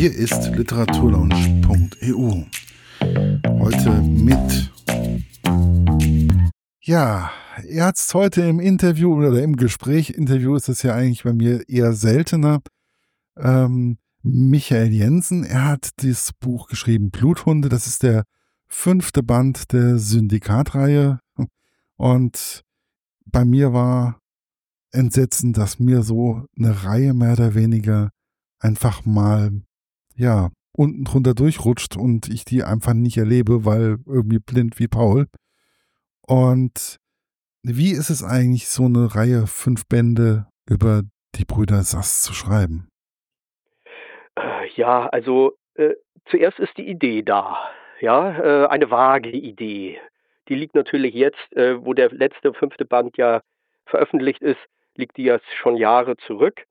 Hier ist literaturlaunch.eu. Heute mit, ja, er hat es heute im Interview oder im Gespräch, Interview ist es ja eigentlich bei mir eher seltener, Michael Jensen. Er hat dieses Buch geschrieben, Bluthunde, das ist der 5. Band der Syndikatreihe. Und bei mir war entsetzend, dass mir so eine Reihe mehr oder weniger einfach mal, ja, unten drunter durchrutscht und ich die einfach nicht erlebe, weil irgendwie blind wie Paul. Und wie ist es eigentlich, so eine Reihe 5 Bände über die Brüder Sass zu schreiben? Ja, also zuerst ist die Idee da, ja, eine vage Idee. Die liegt natürlich jetzt, wo der letzte 5. Band ja veröffentlicht ist, liegt die ja schon Jahre zurück.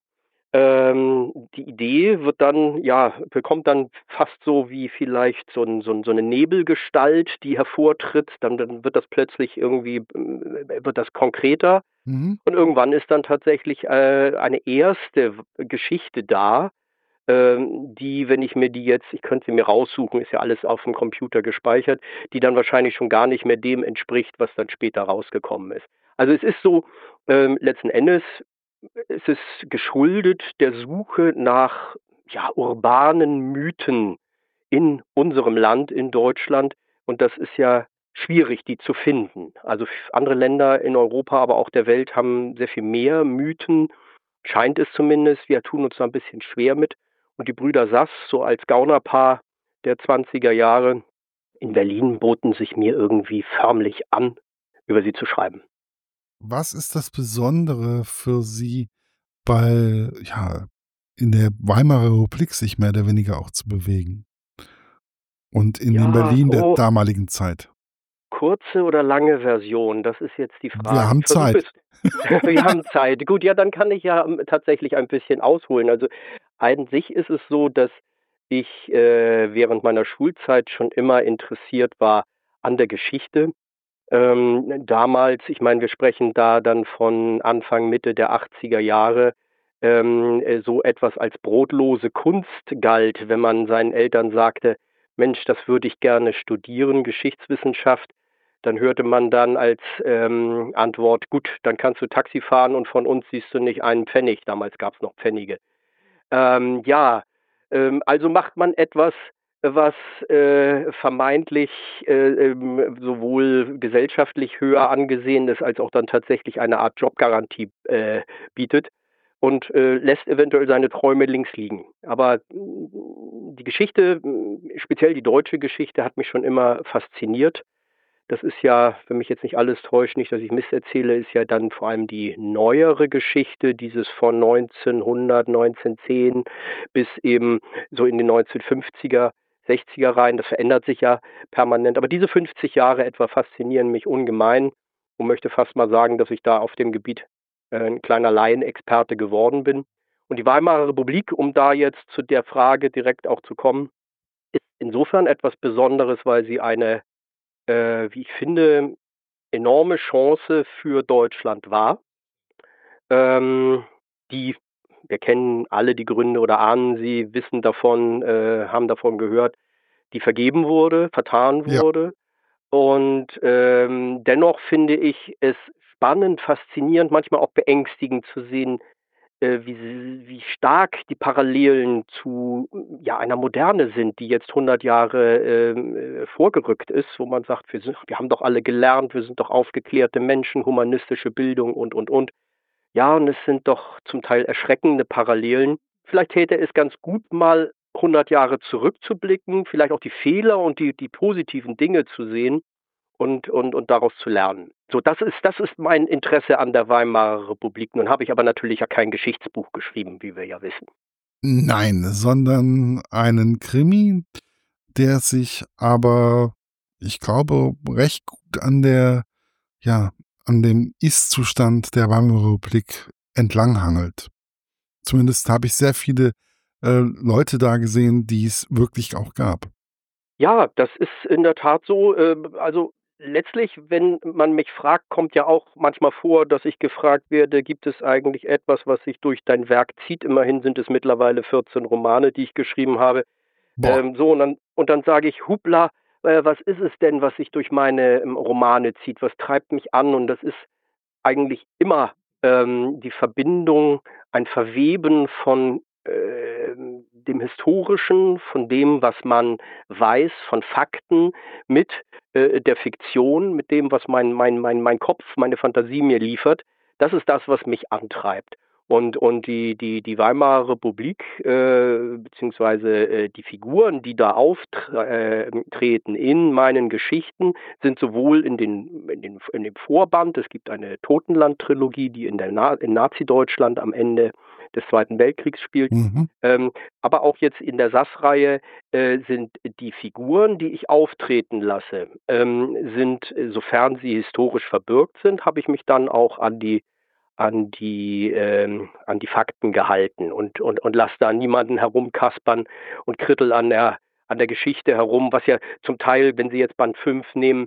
Die Idee wird dann, ja, bekommt dann fast so wie vielleicht so eine Nebelgestalt, die hervortritt. Dann wird das plötzlich irgendwie, wird das konkreter. Mhm. Und irgendwann ist dann tatsächlich eine erste Geschichte da, die, wenn ich mir die jetzt, ich könnte sie mir raussuchen, ist ja alles auf dem Computer gespeichert, die dann wahrscheinlich schon gar nicht mehr dem entspricht, was dann später rausgekommen ist. Also es ist so, letzten Endes ist es geschuldet der Suche nach, ja, urbanen Mythen in unserem Land, in Deutschland. Und das ist ja schwierig, die zu finden. Also andere Länder in Europa, aber auch der Welt haben sehr viel mehr Mythen, scheint es zumindest. Wir tun uns da ein bisschen schwer mit. Und die Brüder Sass, so als Gaunerpaar der 20er Jahre in Berlin, boten sich mir irgendwie förmlich an, über sie zu schreiben. Was ist das Besondere für Sie bei, ja, in der Weimarer Republik sich mehr oder weniger auch zu bewegen? Und in dem Ja, Berlin der damaligen Zeit? kurze oder lange Version, das ist jetzt die Wir Frage. haben Ich versuche Zeit. es. Wir haben Zeit. Gut, ja, dann kann ich ja tatsächlich ein bisschen ausholen. Also an sich ist es so, dass ich während meiner Schulzeit schon immer interessiert war an der Geschichte. Damals, ich meine, wir sprechen da dann von Anfang, Mitte der 80er Jahre, so etwas als brotlose Kunst galt, wenn man seinen Eltern sagte, Mensch, das würde ich gerne studieren, Geschichtswissenschaft. Dann hörte man dann als Antwort, gut, dann kannst du Taxi fahren und von uns siehst du nicht einen Pfennig. Damals gab es noch Pfennige. Ja, also macht man etwas, was vermeintlich sowohl gesellschaftlich höher angesehen ist, als auch dann tatsächlich eine Art Jobgarantie bietet und lässt eventuell seine Träume links liegen. Aber die Geschichte, speziell die deutsche Geschichte, hat mich schon immer fasziniert. Das ist ja, wenn mich jetzt nicht alles täuscht, nicht, dass ich Mist erzähle, ist ja dann vor allem die neuere Geschichte, dieses von 1900, 1910 bis eben so in die 1950er, 60er rein. Das verändert sich ja permanent. Aber diese 50 Jahre etwa faszinieren mich ungemein und möchte fast mal sagen, dass ich da auf dem Gebiet ein kleiner Laienexperte geworden bin. Und die Weimarer Republik, um da jetzt zu der Frage direkt auch zu kommen, ist insofern etwas Besonderes, weil sie eine, wie ich finde, enorme Chance für Deutschland war. Ähm, die wir kennen alle die Gründe oder ahnen sie, wissen davon, haben davon gehört, die vergeben wurde, vertan Ja. wurde. Und dennoch finde ich es spannend, faszinierend, manchmal auch beängstigend zu sehen, wie stark die Parallelen zu, ja, einer Moderne sind, die jetzt 100 Jahre vorgerückt ist, wo man sagt, wir haben doch alle gelernt, wir sind doch aufgeklärte Menschen, humanistische Bildung und. Ja, und es sind doch zum Teil erschreckende Parallelen. Vielleicht täte es ganz gut, mal 100 Jahre zurückzublicken, vielleicht auch die Fehler und die positiven Dinge zu sehen und daraus zu lernen. So, das ist mein Interesse an der Weimarer Republik. Nun habe ich aber natürlich ja kein Geschichtsbuch geschrieben, wie wir ja wissen. Nein, sondern einen Krimi, der sich aber, ich glaube, recht gut an dem Ist-Zustand der Weimarer Republik entlanghangelt. Zumindest habe ich sehr viele Leute da gesehen, die es wirklich auch gab. Ja, das ist in der Tat so. Also letztlich, wenn man mich fragt, kommt ja auch manchmal vor, dass ich gefragt werde, gibt es eigentlich etwas, was sich durch dein Werk zieht? Immerhin sind es mittlerweile 14 Romane, die ich geschrieben habe. Boah. Und dann sage ich, hupla, was ist es denn, was sich durch meine Romane zieht? Was treibt mich an? Und das ist eigentlich immer die Verbindung, ein Verweben von dem Historischen, von dem, was man weiß, von Fakten mit der Fiktion, mit dem, was mein Kopf, meine Fantasie mir liefert. Das ist das, was mich antreibt. Und die Weimarer Republik, beziehungsweise die Figuren, die da auftreten in meinen Geschichten, sind sowohl in dem Vorband, es gibt eine Totenland-Trilogie, die in Nazi-Deutschland am Ende des Zweiten Weltkriegs spielt, Mhm. aber auch jetzt in der SAS-Reihe sind die Figuren, die ich auftreten lasse, sofern sie historisch verbürgt sind, habe ich mich dann auch an die Fakten gehalten und lass da niemanden herumkaspern und krittel an der Geschichte herum, was ja zum Teil, wenn Sie jetzt Band 5 nehmen,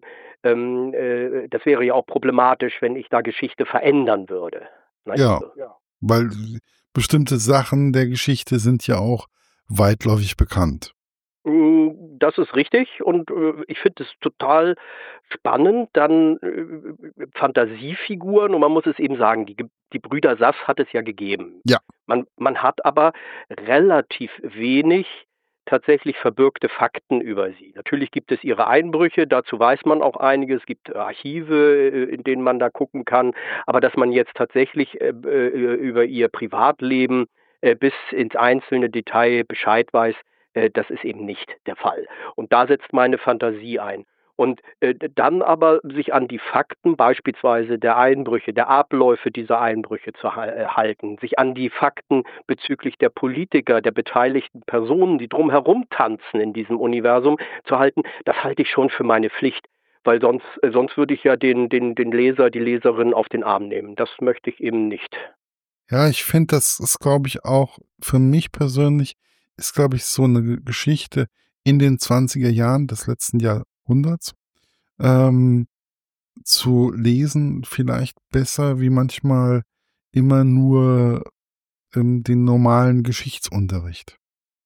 das wäre ja auch problematisch, wenn ich da Geschichte verändern würde. Nicht? Ja, weil bestimmte Sachen der Geschichte sind ja auch weitläufig bekannt. Das ist richtig und ich finde es total spannend, dann Fantasiefiguren, und man muss es eben sagen, die Brüder Sass hat es ja gegeben. Ja. Man hat aber relativ wenig tatsächlich verbürgte Fakten über sie. Natürlich gibt es ihre Einbrüche, dazu weiß man auch einiges, es gibt Archive, in denen man da gucken kann, aber dass man jetzt tatsächlich über ihr Privatleben bis ins einzelne Detail Bescheid weiß, das ist eben nicht der Fall. Und da setzt meine Fantasie ein. Und dann aber sich an die Fakten, beispielsweise der Einbrüche, der Abläufe dieser Einbrüche zu halten, sich an die Fakten bezüglich der Politiker, der beteiligten Personen, die drumherum tanzen in diesem Universum, zu halten, das halte ich schon für meine Pflicht. Weil sonst würde ich ja den Leser, die Leserin auf den Arm nehmen. Das möchte ich eben nicht. Ja, ich finde, das ist, glaube ich, auch für mich persönlich, ist, glaube ich, so eine Geschichte in den 20er Jahren des letzten Jahrhunderts ähm, zu lesen, vielleicht besser wie manchmal immer nur den normalen Geschichtsunterricht.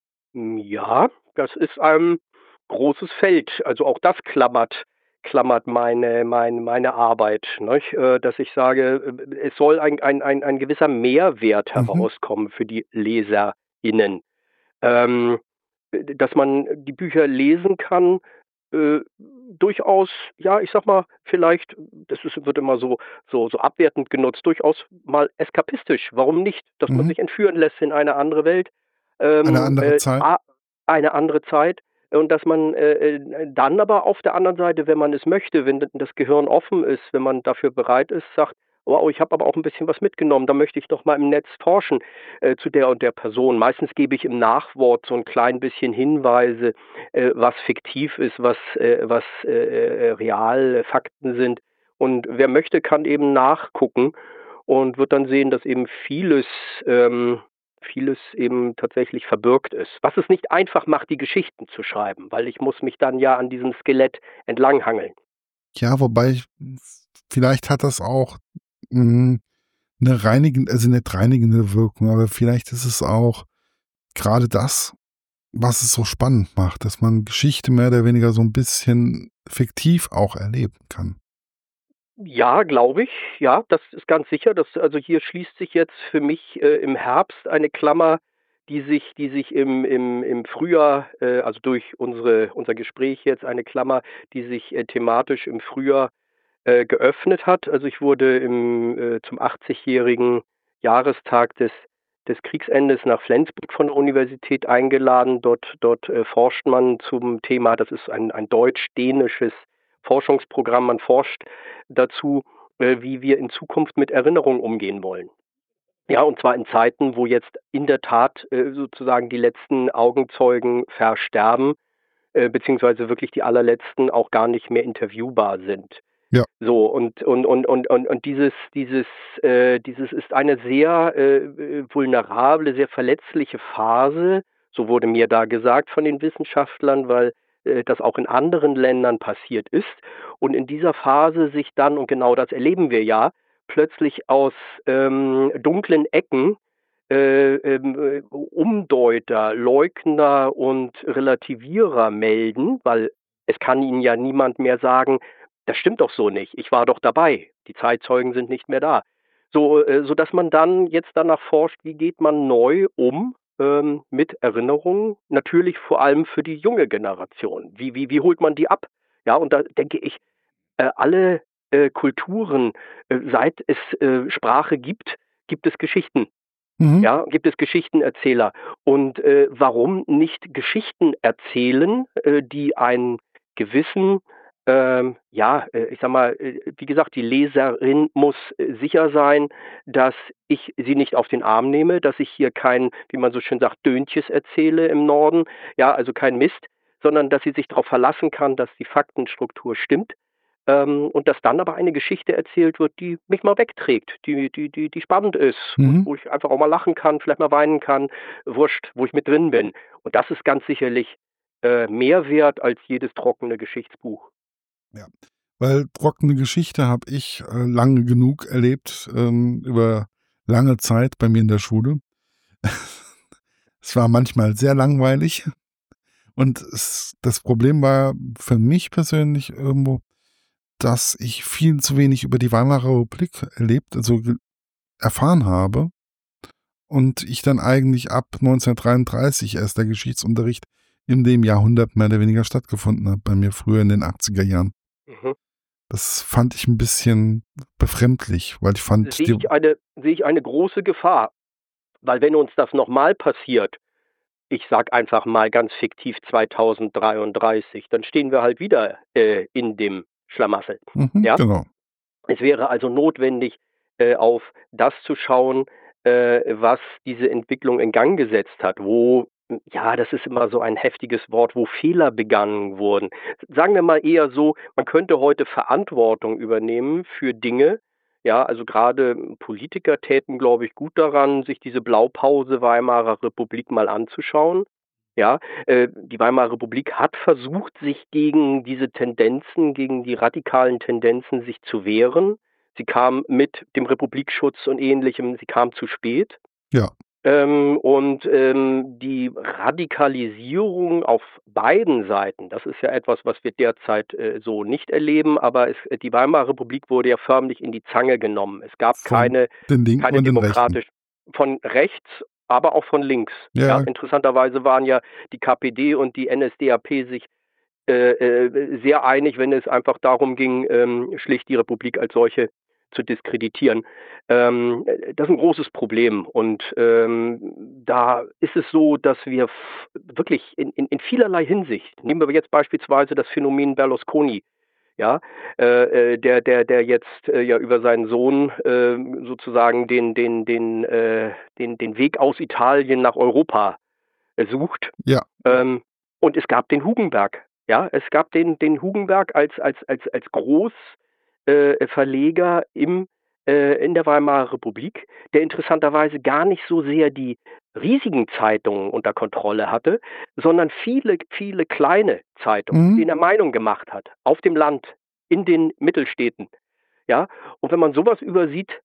Ja, das ist ein großes Feld. Also auch das klammert meine Arbeit, nicht? Dass ich sage, es soll ein gewisser Mehrwert Mhm. herauskommen für die LeserInnen. Ähm, dass man die Bücher lesen kann, durchaus, ja, ich sag mal, vielleicht, wird immer so abwertend genutzt, durchaus mal eskapistisch. Warum nicht? Dass man Mhm. sich entführen lässt in eine andere Welt, Eine ähm, andere äh, Zeit. a eine andere Zeit, und dass man, dann aber auf der anderen Seite, wenn man es möchte, wenn das Gehirn offen ist, wenn man dafür bereit ist, sagt: „Wow, ich habe aber auch ein bisschen was mitgenommen, da möchte ich doch mal im Netz forschen, zu der und der Person." Meistens gebe ich im Nachwort so ein klein bisschen Hinweise, was fiktiv ist, was real Fakten sind. Und wer möchte, kann eben nachgucken und wird dann sehen, dass eben vieles eben tatsächlich verbürgt ist. Was es nicht einfach macht, die Geschichten zu schreiben, weil ich muss mich dann ja an diesem Skelett entlanghangeln. Ja, wobei vielleicht hat das auch eine reinigende, also nicht reinigende Wirkung, aber vielleicht ist es auch gerade das, was es so spannend macht, dass man Geschichte mehr oder weniger so ein bisschen fiktiv auch erleben kann. Ja, glaube ich. Ja, das ist ganz sicher. Also hier schließt sich jetzt für mich im Herbst eine Klammer, die sich im Frühjahr, also durch unser Gespräch jetzt eine Klammer, die sich thematisch im Frühjahr geöffnet hat. Also ich wurde zum 80-jährigen Jahrestag des Kriegsendes nach Flensburg von der Universität eingeladen. Dort forscht man zum Thema, das ist ein deutsch-dänisches Forschungsprogramm. Man forscht dazu, wie wir in Zukunft mit Erinnerung umgehen wollen. Ja, und zwar in Zeiten, wo jetzt in der Tat sozusagen die letzten Augenzeugen versterben, beziehungsweise wirklich die allerletzten auch gar nicht mehr interviewbar sind. Ja, So, und dieses ist eine sehr vulnerable, sehr verletzliche Phase, so wurde mir da gesagt von den Wissenschaftlern, weil das auch in anderen Ländern passiert ist und in dieser Phase sich dann, und genau das erleben wir ja, plötzlich aus dunklen Ecken Umdeuter, Leugner und Relativierer melden, weil es kann ihnen ja niemand mehr sagen, das stimmt doch so nicht, ich war doch dabei, die Zeitzeugen sind nicht mehr da. So, sodass man dann jetzt danach forscht, wie geht man neu um mit Erinnerungen, natürlich vor allem für die junge Generation. Wie holt man die ab? Ja, und da denke ich, alle Kulturen, seit es Sprache gibt, gibt es Geschichten. Mhm. Ja, gibt es Geschichtenerzähler. Und warum nicht Geschichten erzählen, die einen gewissen, ich sag mal, wie gesagt, die Leserin muss sicher sein, dass ich sie nicht auf den Arm nehme, dass ich hier kein, wie man so schön sagt, Döntjes erzähle im Norden, ja, also kein Mist, sondern dass sie sich darauf verlassen kann, dass die Faktenstruktur stimmt. Und dass dann aber eine Geschichte erzählt wird, die mich mal wegträgt, die spannend ist, Mhm. wo ich einfach auch mal lachen kann, vielleicht mal weinen kann, wurscht, wo ich mit drin bin. Und das ist ganz sicherlich mehr wert als jedes trockene Geschichtsbuch. Ja. Weil trockene Geschichte habe ich lange genug erlebt, über lange Zeit bei mir in der Schule. Es war manchmal sehr langweilig und das Problem war für mich persönlich irgendwo, dass ich viel zu wenig über die Weimarer Republik erfahren habe und ich dann eigentlich ab 1933 erst der Geschichtsunterricht in dem Jahrhundert mehr oder weniger stattgefunden hat, bei mir früher in den 80er Jahren. Mhm. Das fand ich ein bisschen befremdlich, weil ich fand die Sehe ich eine große Gefahr, weil wenn uns das nochmal passiert, ich sage einfach mal ganz fiktiv 2033, dann stehen wir halt wieder in dem Schlamassel. Ja? genau. Es wäre also notwendig, auf das zu schauen, was diese Entwicklung in Gang gesetzt hat, wo, ja, das ist immer so ein heftiges Wort, wo Fehler begangen wurden. Sagen wir mal eher so, man könnte heute Verantwortung übernehmen für Dinge. Ja, also gerade Politiker täten, glaube ich, gut daran, sich diese Blaupause Weimarer Republik mal anzuschauen. Ja, die Weimarer Republik hat versucht, sich gegen diese Tendenzen, gegen die radikalen Tendenzen sich zu wehren. Sie kam mit dem Republikschutz und Ähnlichem, sie kam zu spät. Ja. Die Radikalisierung auf beiden Seiten, das ist ja etwas, was wir derzeit so nicht erleben, aber die Weimarer Republik wurde ja förmlich in die Zange genommen. Es gab Von den Linken keine und den Rechten. von rechts, aber auch von links. Ja, Ja, interessanterweise waren ja die KPD und die NSDAP sich sehr einig, wenn es einfach darum ging, schlicht die Republik als solche zu diskreditieren. Das ist ein großes Problem und da ist es so, dass wir wirklich in vielerlei Hinsicht, nehmen wir jetzt beispielsweise das Phänomen Berlusconi, ja, der jetzt ja über seinen Sohn sozusagen den Weg aus Italien nach Europa sucht. ja, Und es gab den Hugenberg. Ja, es gab den Hugenberg als Großverleger in der Weimarer Republik, der interessanterweise gar nicht so sehr die riesigen Zeitungen unter Kontrolle hatte, sondern viele, viele kleine Zeitungen, mit mhm. denen er Meinung gemacht hat, auf dem Land, in den Mittelstädten. Ja, und wenn man sowas übersieht,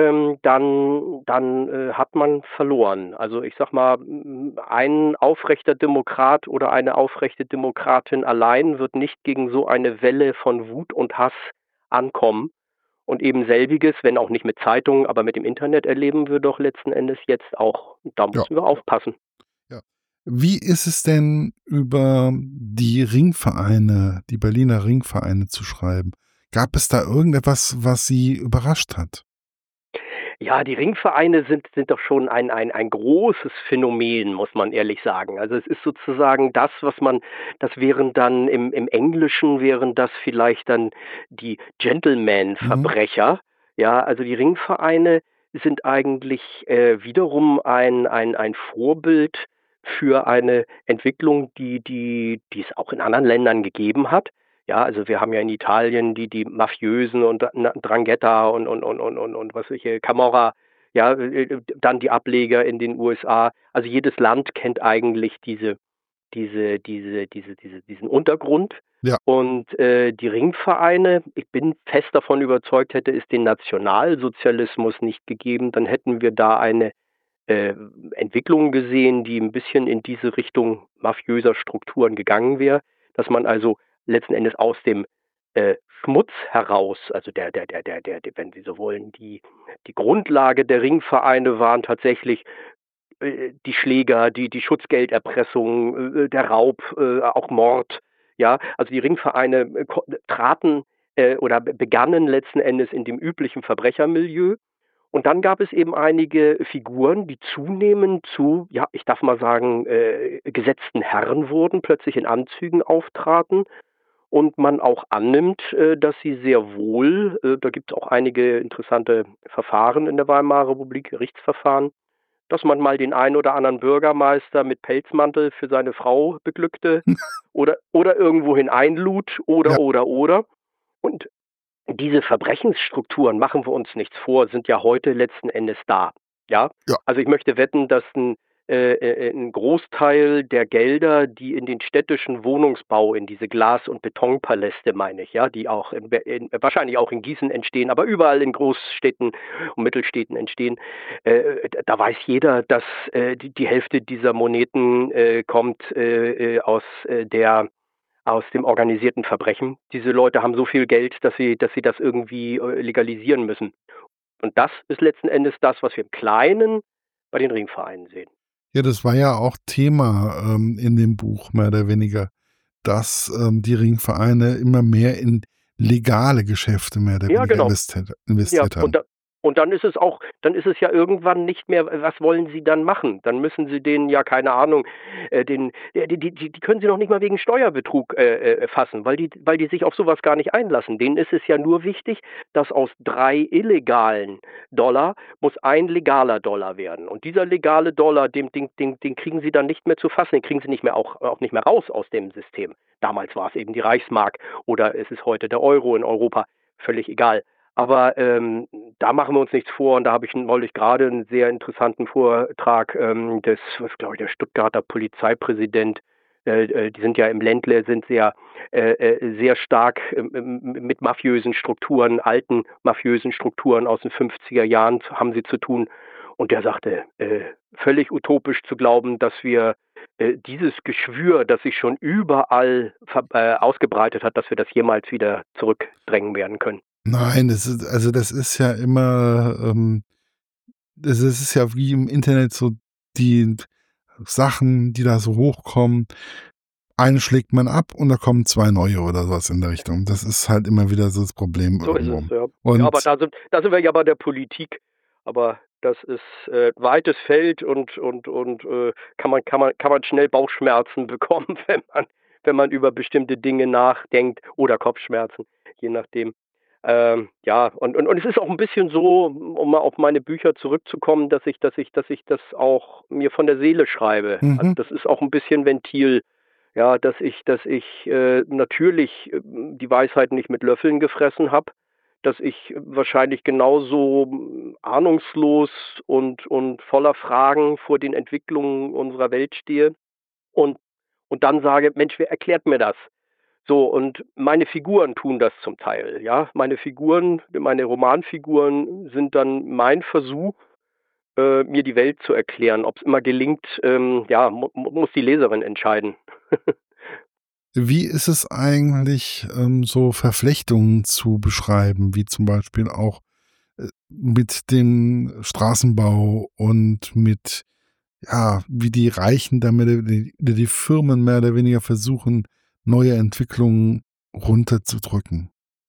dann hat man verloren. Also ich sag mal, ein aufrechter Demokrat oder eine aufrechte Demokratin allein wird nicht gegen so eine Welle von Wut und Hass ankommen. Und eben selbiges, wenn auch nicht mit Zeitungen, aber mit dem Internet erleben wir doch letzten Endes jetzt auch. Da Ja. müssen wir aufpassen. Ja. Wie ist es denn, über die Ringvereine, die Berliner Ringvereine zu schreiben? Gab es da irgendetwas, was Sie überrascht hat? Ja, die Ringvereine sind doch schon ein großes Phänomen, muss man ehrlich sagen. Also es ist sozusagen das, das wären dann im Englischen wären das vielleicht dann die Mhm. Gentleman-Verbrecher. Ja, also die Ringvereine sind eigentlich wiederum ein Vorbild für eine Entwicklung, die es auch in anderen Ländern gegeben hat. Ja, also wir haben ja in Italien die Mafiösen und Drangheta und was weiß ich, Camorra, ja, dann die Ableger in den USA. Also jedes Land kennt eigentlich diesen Untergrund. Ja. Und die Ringvereine, ich bin fest davon überzeugt, hätte es den Nationalsozialismus nicht gegeben, dann hätten wir da eine Entwicklung gesehen, die ein bisschen in diese Richtung mafiöser Strukturen gegangen wäre, dass man also letzten Endes aus dem Schmutz heraus, also wenn Sie so wollen, die Grundlage der Ringvereine waren tatsächlich die Schläger, die Schutzgelderpressung, der Raub, auch Mord. Ja, also die Ringvereine traten oder begannen letzten Endes in dem üblichen Verbrechermilieu. Und dann gab es eben einige Figuren, die zunehmend zu, ja, ich darf mal sagen, gesetzten Herren wurden, plötzlich in Anzügen auftraten und man auch annimmt, dass sie sehr wohl, da gibt es auch einige interessante Verfahren in der Weimarer Republik, Gerichtsverfahren, dass man mal den einen oder anderen Bürgermeister mit Pelzmantel für seine Frau beglückte oder irgendwohin einlud Ja. oder. Und diese Verbrechensstrukturen, machen wir uns nichts vor, sind ja heute letzten Endes da. Ja? Ja. Also ich möchte wetten, dass ein Großteil der Gelder, die in den städtischen Wohnungsbau, in diese Glas- und Betonpaläste, meine ich, ja, die auch wahrscheinlich auch in Gießen entstehen, aber überall in Großstädten und Mittelstädten entstehen, da weiß jeder, dass die Hälfte dieser Moneten kommt aus dem organisierten Verbrechen. Diese Leute haben so viel Geld, dass sie das irgendwie legalisieren müssen. Und das ist letzten Endes das, was wir im Kleinen bei den Ringvereinen sehen. Ja, das war ja auch Thema in dem Buch, mehr oder weniger, dass die Ringvereine immer mehr in legale Geschäfte mehr oder Ja, weniger genau. Ja, investiert haben. und dann ist es ja irgendwann nicht mehr, was wollen Sie dann machen? Dann müssen Sie denen ja, keine Ahnung, die können Sie noch nicht mal wegen Steuerbetrug fassen, weil die sich auf sowas gar nicht einlassen. Denen ist es ja nur wichtig, dass aus 3 illegalen Dollar muss ein legaler Dollar werden. Und dieser legale Dollar, den kriegen Sie dann nicht mehr zu fassen, den kriegen Sie nicht mehr auch nicht mehr raus aus dem System. Damals war es eben die Reichsmark oder es ist heute der Euro in Europa, völlig egal. Aber da machen wir uns nichts vor und da habe ich neulich gerade einen sehr interessanten Vortrag was glaube ich, der Stuttgarter Polizeipräsident, die sind ja im Ländle, sind sehr stark mit mafiösen Strukturen, alten mafiösen Strukturen aus den 50er Jahren haben sie zu tun. Und der sagte, völlig utopisch zu glauben, dass wir dieses Geschwür, das sich schon überall ausgebreitet hat, dass wir das jemals wieder zurückdrängen werden können. Nein, das ist ja immer, das ist ja wie im Internet so die Sachen, die da so hochkommen. Einen schlägt man ab und da kommen 2 neue oder sowas in der Richtung. Das ist halt immer wieder so das Problem So ist irgendwo. es, ja. Ja, aber Und da sind wir ja bei der Politik. Aber das ist weites Feld und kann man schnell Bauchschmerzen bekommen, wenn man über bestimmte Dinge nachdenkt oder Kopfschmerzen, je nachdem. Ja, und es ist auch ein bisschen so, um mal auf meine Bücher zurückzukommen, dass ich das auch mir von der Seele schreibe. Also mhm. das ist auch ein bisschen Ventil, ja, dass ich natürlich die Weisheit nicht mit Löffeln gefressen habe, dass ich wahrscheinlich genauso ahnungslos und voller Fragen vor den Entwicklungen unserer Welt stehe und dann sage: „Mensch, wer erklärt mir das?“ So, und meine Figuren tun das zum Teil, ja? Meine Romanfiguren sind dann mein Versuch, mir die Welt zu erklären. Ob's immer gelingt, ja, muss die Leserin entscheiden. Wie ist es eigentlich, so Verflechtungen zu beschreiben, wie zum Beispiel auch mit dem Straßenbau und mit, ja, wie die Reichen damit die Firmen mehr oder weniger versuchen, neue Entwicklungen runterzudrücken?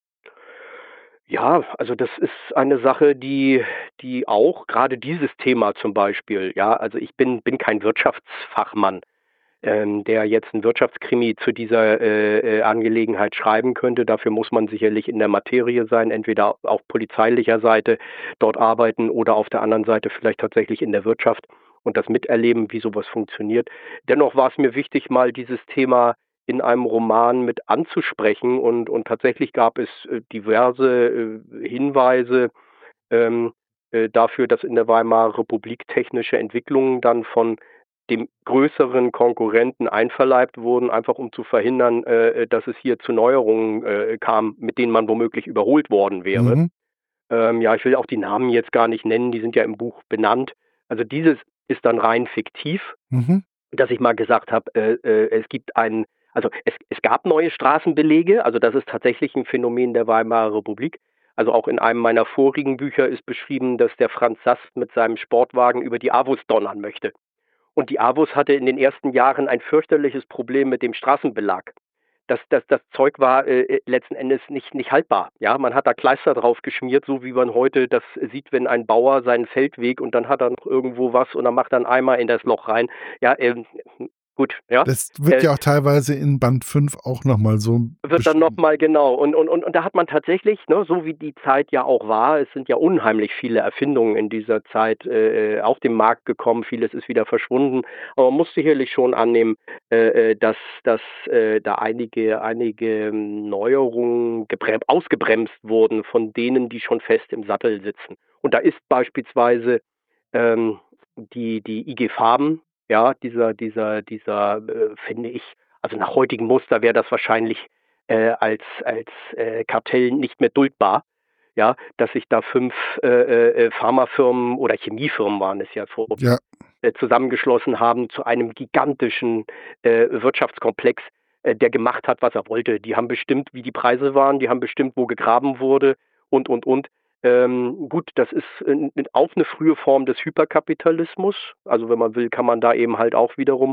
Ja, also das ist eine Sache, die auch gerade dieses Thema zum Beispiel, ja, also ich bin kein Wirtschaftsfachmann, der jetzt 'n Wirtschaftskrimi zu dieser Angelegenheit schreiben könnte. Dafür muss man sicherlich in der Materie sein, entweder auf polizeilicher Seite dort arbeiten oder auf der anderen Seite vielleicht tatsächlich in der Wirtschaft und das miterleben, wie so was funktioniert. Dennoch war es mir wichtig, mal dieses Thema in einem Roman mit anzusprechen und tatsächlich gab es diverse Hinweise ähm, dafür, dass in der Weimarer Republik technische Entwicklungen dann von dem größeren Konkurrenten einverleibt wurden, einfach um zu verhindern, dass es hier zu Neuerungen kam, mit denen man womöglich überholt worden wäre. Mhm. Ja, ich will auch die Namen jetzt gar nicht nennen, die sind ja im Buch benannt. Also dieses ist dann rein fiktiv, Mhm. dass ich mal gesagt habe, es gab neue Straßenbelege, also das ist tatsächlich ein Phänomen der Weimarer Republik. Also auch in einem meiner vorigen Bücher ist beschrieben, dass der Franz Sast mit seinem Sportwagen über die Avus donnern möchte. Und die Avus hatte in den ersten Jahren ein fürchterliches Problem mit dem Straßenbelag. Das Zeug war letzten Endes nicht haltbar. Ja, man hat da Kleister drauf geschmiert, so wie man heute das sieht, wenn ein Bauer seinen Feldweg und dann hat er noch irgendwo was und dann macht er einen Eimer in das Loch rein. Ja, gut, ja. Das wird ja auch teilweise in Band 5 auch nochmal so Wird dann beschrieben. nochmal genau. Und da hat man tatsächlich, ne, so wie die Zeit ja auch war, es sind ja unheimlich viele Erfindungen in dieser Zeit auf den Markt gekommen, vieles ist wieder verschwunden, aber man muss sicherlich schon annehmen, dass da einige Neuerungen ausgebremst wurden von denen, die schon fest im Sattel sitzen. Und da ist beispielsweise ähm, die IG Farben, ja, dieser finde ich, also nach heutigem Muster wäre das wahrscheinlich als Kartell nicht mehr duldbar, ja, dass sich da 5 Pharmafirmen oder Chemiefirmen waren es ja Ja, zusammengeschlossen haben zu einem gigantischen Wirtschaftskomplex, der gemacht hat, was er wollte. Die haben bestimmt, wie die Preise waren, die haben bestimmt, wo gegraben wurde und. Gut, das ist auch eine frühe Form des Hyperkapitalismus. Also wenn man will, kann man da eben halt auch wiederum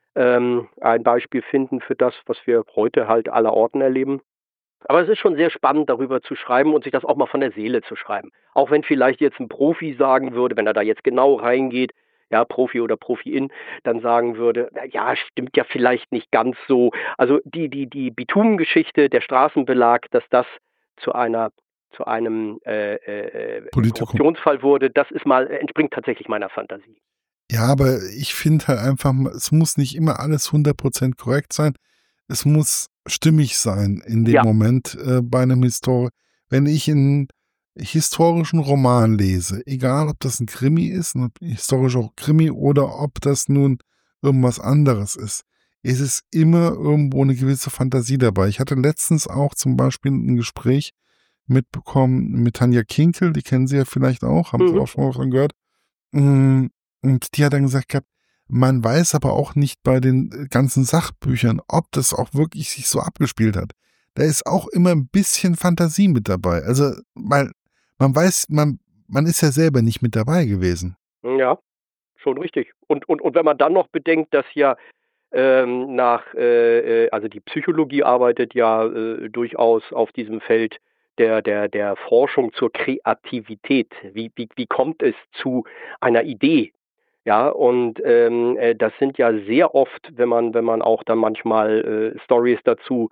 ein Beispiel finden für das, was wir heute halt allerorten erleben. Aber es ist schon sehr spannend, darüber zu schreiben und sich das auch mal von der Seele zu schreiben. Auch wenn vielleicht jetzt ein Profi sagen würde, wenn er da jetzt genau reingeht, ja, Profi oder Profi-In, dann sagen würde, na ja, stimmt ja vielleicht nicht ganz so. Also die Bitumengeschichte, der Straßenbelag, dass das zu einem Politikum. Korruptionsfall wurde, entspringt tatsächlich meiner Fantasie. Ja, aber ich finde halt einfach, es muss nicht immer alles 100% korrekt sein. Es muss stimmig sein in dem Ja, Moment bei einem Wenn ich einen historischen Roman lese, egal ob das ein Krimi ist, ein historischer Krimi oder ob das nun irgendwas anderes ist es immer irgendwo eine gewisse Fantasie dabei. Ich hatte letztens auch zum Beispiel ein Gespräch mitbekommen mit Tanja Kinkel, die kennen Sie ja vielleicht auch, haben Sie mhm. auch schon mal von gehört. Mm, Und die hat dann gesagt gehabt, man weiß aber auch nicht bei den ganzen Sachbüchern, ob das auch wirklich sich so abgespielt hat. Da ist auch immer ein bisschen Fantasie mit dabei. Also, weil man weiß, man ist ja selber nicht mit dabei gewesen. Ja, schon richtig. Und wenn man dann noch bedenkt, dass ja also die Psychologie arbeitet ja durchaus auf diesem Feld der Forschung zur Kreativität. Wie kommt es zu einer Idee? Ja, und das sind ja sehr oft, wenn man auch dann manchmal Stories dazu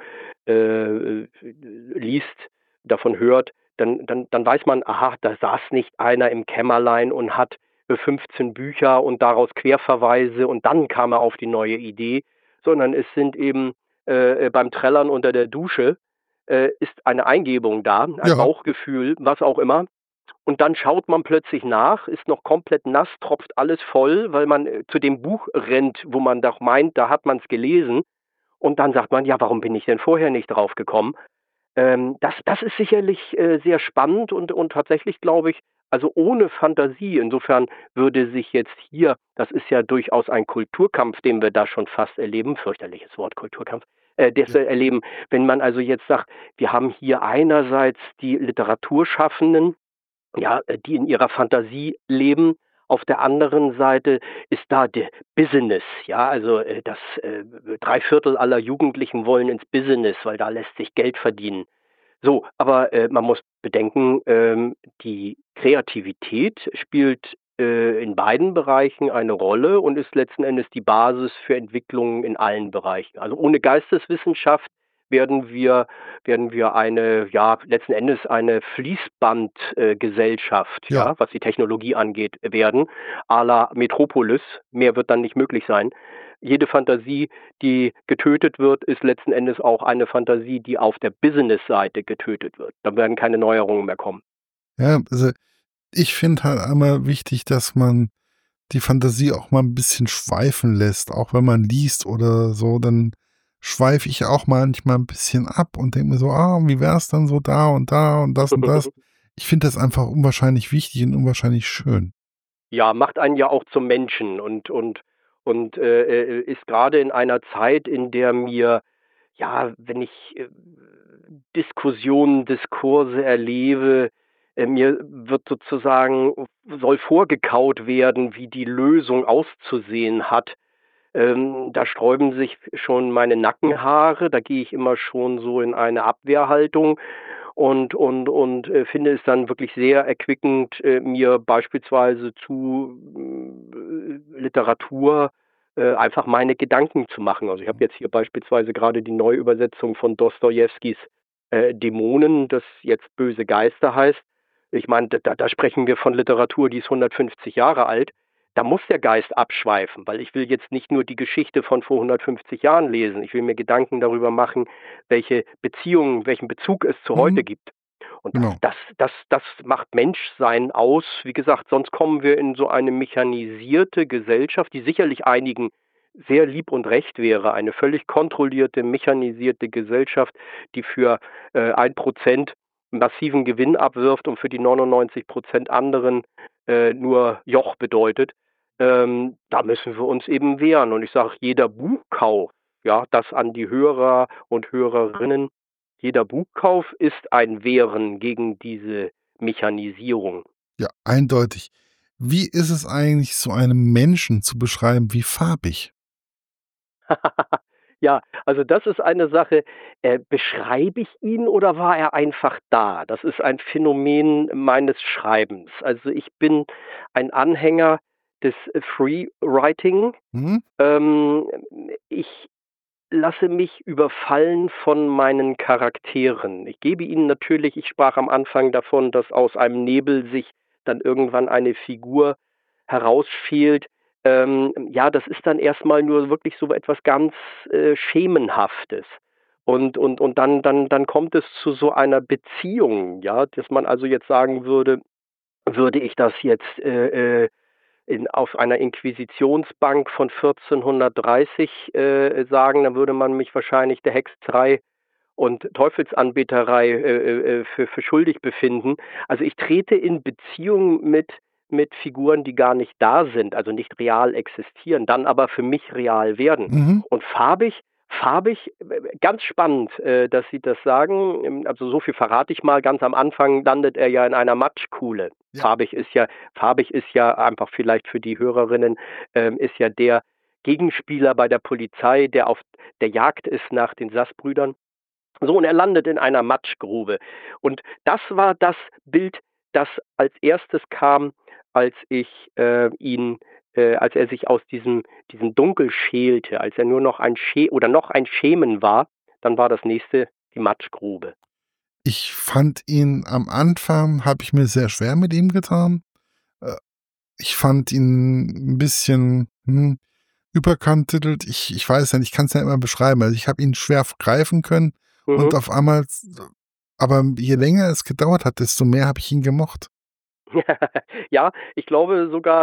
liest, davon hört, dann weiß man, aha, da saß nicht einer im Kämmerlein und hat 15 Bücher und daraus Querverweise und dann kam er auf die neue Idee, sondern es sind eben beim Trällern unter der Dusche ist eine Eingebung da, ein Ja, Bauchgefühl, was auch immer. Und dann schaut man plötzlich nach, ist noch komplett nass, tropft alles voll, weil man zu dem Buch rennt, wo man doch meint, da hat man es gelesen. Und dann sagt man, ja, warum bin ich denn vorher nicht drauf gekommen? Das ist sicherlich sehr spannend und tatsächlich glaube ich, also ohne Fantasie, insofern würde sich jetzt hier, das ist ja durchaus ein Kulturkampf, den wir da schon fast erleben, fürchterliches Wort Kulturkampf, das ja, wir erleben, wenn man also jetzt sagt, wir haben hier einerseits die Literaturschaffenden, ja, die in ihrer Fantasie leben. Auf der anderen Seite ist da der Business, ja, also das 3/4 aller Jugendlichen wollen ins Business, weil da lässt sich Geld verdienen. So, aber man muss bedenken, die Kreativität spielt in beiden Bereichen eine Rolle und ist letzten Endes die Basis für Entwicklungen in allen Bereichen. Also ohne Geisteswissenschaft werden wir eine, ja, letzten Endes eine Fließbandgesellschaft, ja. ja, was die Technologie angeht, werden, à la Metropolis. Mehr wird dann nicht möglich sein. Jede Fantasie, die getötet wird, ist letzten Endes auch eine Fantasie, die auf der Business-Seite getötet wird. Da werden keine Neuerungen mehr kommen. Ja, also ich finde halt einmal wichtig, dass man die Fantasie auch mal ein bisschen schweifen lässt. Auch wenn man liest oder so, dann schweife ich auch manchmal ein bisschen ab und denke mir so, wie wär's dann so da und da und das und das. Ich finde das einfach unwahrscheinlich wichtig und unwahrscheinlich schön. Ja, macht einen ja auch zum Menschen und ist gerade in einer Zeit, in der mir, ja, wenn ich, Diskussionen, Diskurse erlebe, mir wird sozusagen soll vorgekaut werden, wie die Lösung auszusehen hat. Da sträuben sich schon meine Nackenhaare, da gehe ich immer schon so in eine Abwehrhaltung und finde es dann wirklich sehr erquickend, mir beispielsweise zu Literatur einfach meine Gedanken zu machen. Also ich habe jetzt hier beispielsweise gerade die Neuübersetzung von Dostojewskis Dämonen, das jetzt Böse Geister heißt. Ich meine, da sprechen wir von Literatur, die ist 150 Jahre alt. Da muss der Geist abschweifen, weil ich will jetzt nicht nur die Geschichte von vor 150 Jahren lesen. Ich will mir Gedanken darüber machen, welchen Bezug es zu Mhm, heute gibt. Und genau. das macht Menschsein aus. Wie gesagt, sonst kommen wir in so eine mechanisierte Gesellschaft, die sicherlich einigen sehr lieb und recht wäre. Eine völlig kontrollierte, mechanisierte Gesellschaft, die für 1% massiven Gewinn abwirft und für die 99% anderen nur Joch bedeutet. Da müssen wir uns eben wehren. Und ich sage, jeder Buchkauf, ja, das an die Hörer und Hörerinnen, jeder Buchkauf ist ein Wehren gegen diese Mechanisierung. Ja, eindeutig. Wie ist es eigentlich, so einen Menschen zu beschreiben wie farbig? Ja, also das ist eine Sache, beschreibe ich ihn oder war er einfach da? Das ist ein Phänomen meines Schreibens. Also, ich bin ein Anhänger des Free Writing. Mhm. Ähm, Ich lasse mich überfallen von meinen Charakteren. Ich sprach am Anfang davon, dass aus einem Nebel sich dann irgendwann eine Figur herausschält. Ja, das ist dann erstmal nur wirklich so etwas ganz, Schemenhaftes. Und dann kommt es zu so einer Beziehung, ja, dass man also jetzt sagen würde, würde ich das jetzt, auf einer Inquisitionsbank von 1430 sagen, dann würde man mich wahrscheinlich der Hexerei und Teufelsanbeterei für schuldig befinden. Also ich trete in Beziehung mit Figuren, die gar nicht da sind, also nicht real existieren, dann aber für mich real werden. Mhm. Und farbig, ganz spannend, dass Sie das sagen. Also so viel verrate ich mal. Ganz am Anfang landet er ja in einer Matschkuhle. Ja. Farbig ist ja einfach vielleicht für die Hörerinnen, ist ja der Gegenspieler bei der Polizei, der auf der Jagd ist nach den Sass-Brüdern. So, und er landet in einer Matschgrube. Und das war das Bild, das als erstes kam, als ich als er sich aus diesem Dunkel schälte, als er nur noch noch ein Schemen war, dann war das nächste die Matschgrube. Ich fand ihn am Anfang habe ich mir sehr schwer mit ihm getan. Äh, Ich fand ihn ein bisschen, überkantitelt. Ich weiß ja nicht, ich kann's ja immer beschreiben. Also, ich habe ihn schwer greifen können und Mhm. auf einmal aber je länger es gedauert hat, desto mehr habe ich ihn gemocht. Ja, ich glaube sogar,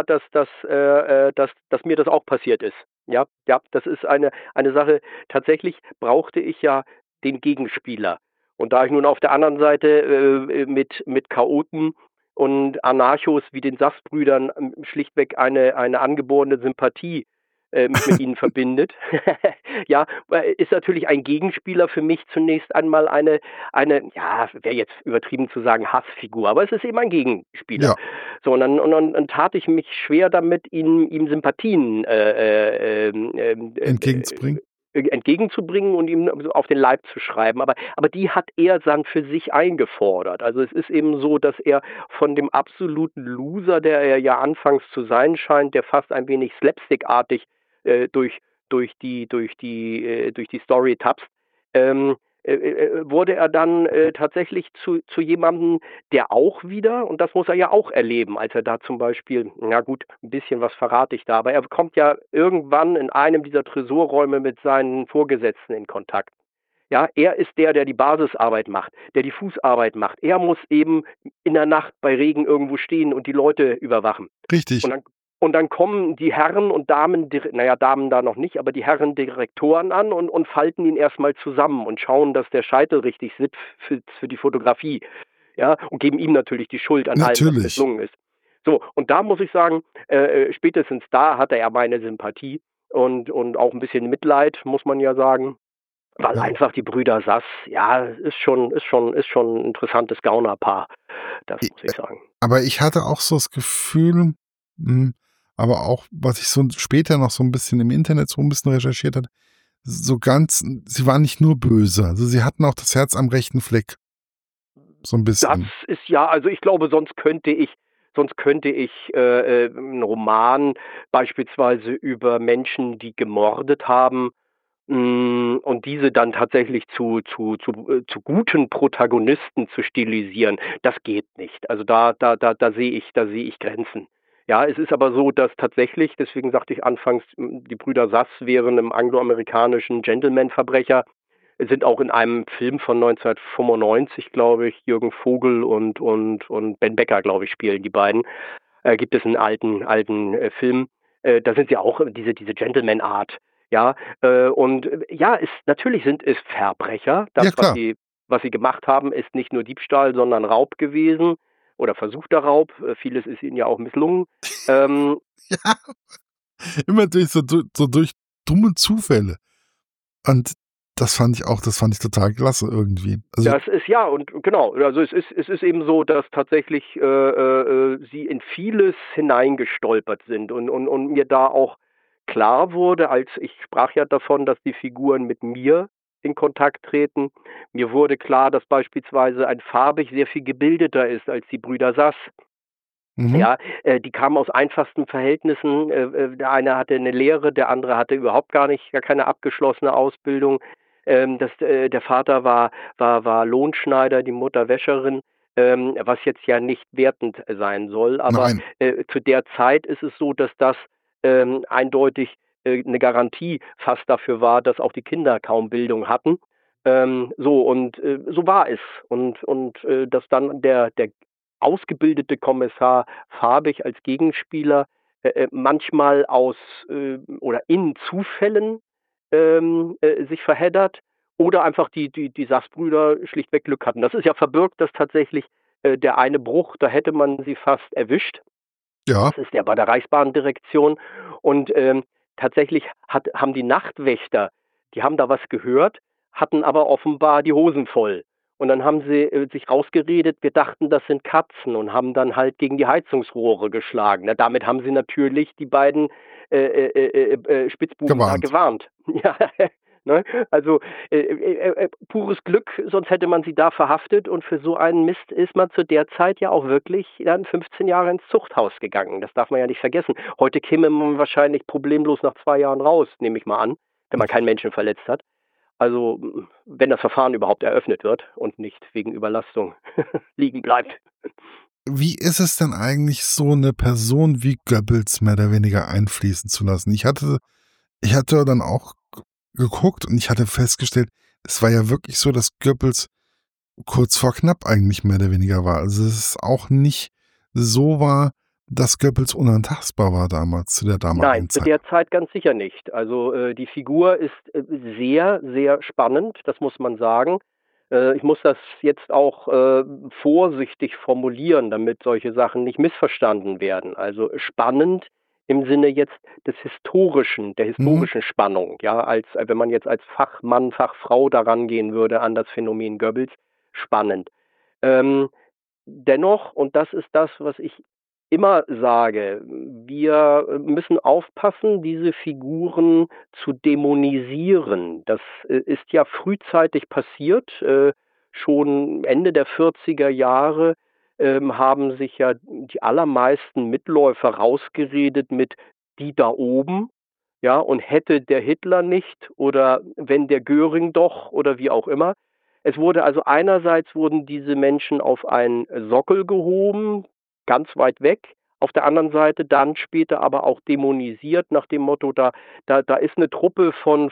dass mir das auch passiert ist. Ja, ja, das ist eine Sache. Tatsächlich brauchte ich ja den Gegenspieler. Und da ich nun auf der anderen Seite mit Chaoten und Anarchos wie den Sass-Brüdern schlichtweg eine angeborene Sympathie mich mit ihnen verbindet, ja, ist natürlich ein Gegenspieler für mich zunächst einmal ja, wäre jetzt übertrieben zu sagen Hassfigur, aber es ist eben ein Gegenspieler. Ja, So, und dann tat ich mich schwer damit, ihm Sympathien entgegenzubringen. entgegenzubringen und ihm so auf den Leib zu schreiben. Aber die hat er dann für sich eingefordert. Also es ist eben so, dass er von dem absoluten Loser, der er ja anfangs zu sein scheint, der fast ein wenig slapstickartig äh, durch, durch die Story tapst, ähm, wurde er dann tatsächlich zu jemandem, der auch wieder, und das muss er ja auch erleben, als er da zum Beispiel, na gut, ein bisschen was verrate ich da, aber er kommt ja irgendwann in einem dieser Tresorräume mit seinen Vorgesetzten in Kontakt. Ja, er ist der, der die Basisarbeit macht, der die Fußarbeit macht. Er muss eben in der Nacht bei Regen irgendwo stehen und die Leute überwachen. Und Richtig. dann Und dann kommen die Herren und Damen, naja, Damen da noch nicht, aber die Herren Direktoren an und falten ihn erstmal zusammen und schauen, dass der Scheitel richtig sitzt für die Fotografie. Ja, und geben ihm natürlich die Schuld an allem, was Natürlich. misslungen ist. So, und da muss ich sagen, spätestens da hatte er meine Sympathie und auch ein bisschen Mitleid, muss man ja sagen. Weil Ja. einfach die Brüder Sass, ja, ist schon ein interessantes Gaunerpaar. Das muss ich sagen. Aber ich hatte auch so das Gefühl, aber auch, was ich so später noch so ein bisschen im Internet so ein bisschen recherchiert hatte, sie waren nicht nur böse, also sie hatten auch das Herz am rechten Fleck. So ein Das bisschen. ist ja, also ich glaube, sonst könnte ich 'n Roman beispielsweise über Menschen, die gemordet haben, und diese dann tatsächlich zu guten Protagonisten zu stilisieren, das geht nicht. Also da sehe ich Grenzen. Ja, es ist aber so, dass tatsächlich, deswegen sagte ich anfangs, die Brüder Sass wären im angloamerikanischen Gentleman-Verbrecher, sind auch in einem Film von 1995, glaube ich, Jürgen Vogel und Ben Becker, glaube ich, spielen die beiden. Gibt es einen alten Film. Da sind sie auch diese Gentleman-Art. Ja, ja, natürlich sind es Verbrecher. Das, Ja, klar. was sie gemacht haben, ist nicht nur Diebstahl, sondern Raub gewesen oder versuchter Raub. Vieles ist ihnen ja auch misslungen. Ähm, Ja, immer durch dumme Zufälle. Und das fand ich total klasse irgendwie. Also, Das ist ja, und genau, also es ist eben so, dass tatsächlich sie in vieles hineingestolpert sind und mir da auch klar wurde, als ich sprach ja davon, dass die Figuren mit mir in Kontakt treten. Mir wurde klar, dass beispielsweise ein Farbig sehr viel gebildeter ist als die Brüder Sass. mhm, Ja, die kamen aus einfachsten Verhältnissen. Der eine hatte eine Lehre, der andere hatte überhaupt gar keine abgeschlossene Ausbildung. Der Vater war Lohnschneider, die Mutter Wäscherin, was jetzt ja nicht wertend sein soll. Aber nein. zu der Zeit ist es so, dass das eindeutig 'ne Garantie fast dafür war, dass auch die Kinder kaum Bildung hatten. So war es. Dass dann der ausgebildete Kommissar Farbig als Gegenspieler manchmal aus oder in Zufällen sich verheddert oder einfach die Sass-Brüder schlichtweg Glück hatten. Das ist ja verbürgt, dass tatsächlich der eine Bruch, da hätte man sie fast erwischt. Ja, Das ist ja bei der Reichsbahndirektion. Und tatsächlich haben die Nachtwächter, die haben da was gehört, hatten aber offenbar die Hosen voll. Und dann haben sie sich rausgeredet, wir dachten, das sind Katzen, und haben dann halt gegen die Heizungsrohre geschlagen. Na, damit haben sie natürlich die beiden Spitzbuben da gewarnt. gewarnt. Ja, ne? Also pures Glück, sonst hätte man sie da verhaftet, und für so einen Mist ist man zu der Zeit ja auch wirklich dann 15 Jahre ins Zuchthaus gegangen. Das darf man ja nicht vergessen. Heute käme man wahrscheinlich problemlos nach 2 Jahren raus, nehme ich mal an, wenn man keinen Menschen verletzt hat. Also, wenn das Verfahren überhaupt eröffnet wird und nicht wegen Überlastung liegen bleibt. Wie ist es denn eigentlich, so eine Person wie Goebbels mehr oder weniger einfließen zu lassen? Ich hatte dann auch geguckt und ich hatte festgestellt, es war ja wirklich so, dass Goebbels kurz vor knapp eigentlich mehr oder weniger war. Also, es ist auch nicht so war, dass Goebbels unantastbar war damals, zu der Nein, damaligen zu Zeit. der Zeit ganz sicher nicht. Also, die Figur ist sehr, sehr spannend, das muss man sagen. Ich muss das jetzt auch vorsichtig formulieren, damit solche Sachen nicht missverstanden werden. Also spannend im Sinne jetzt der Mhm. historischen Spannung, ja, als wenn man jetzt als Fachmann, Fachfrau daran gehen würde an das Phänomen Goebbels, spannend. Ähm, Dennoch, und das ist das, was ich immer sage, wir müssen aufpassen, diese Figuren zu dämonisieren. Das ist ja frühzeitig passiert. Schon Ende der 40er Jahre haben sich ja die allermeisten Mitläufer rausgeredet mit die da oben. Ja, und hätte der Hitler nicht oder wenn der Göring doch oder wie auch immer. Es wurde also einerseits wurden diese Menschen auf einen Sockel gehoben, ganz weit weg. Auf der anderen Seite dann später aber auch dämonisiert nach dem Motto, da ist eine Truppe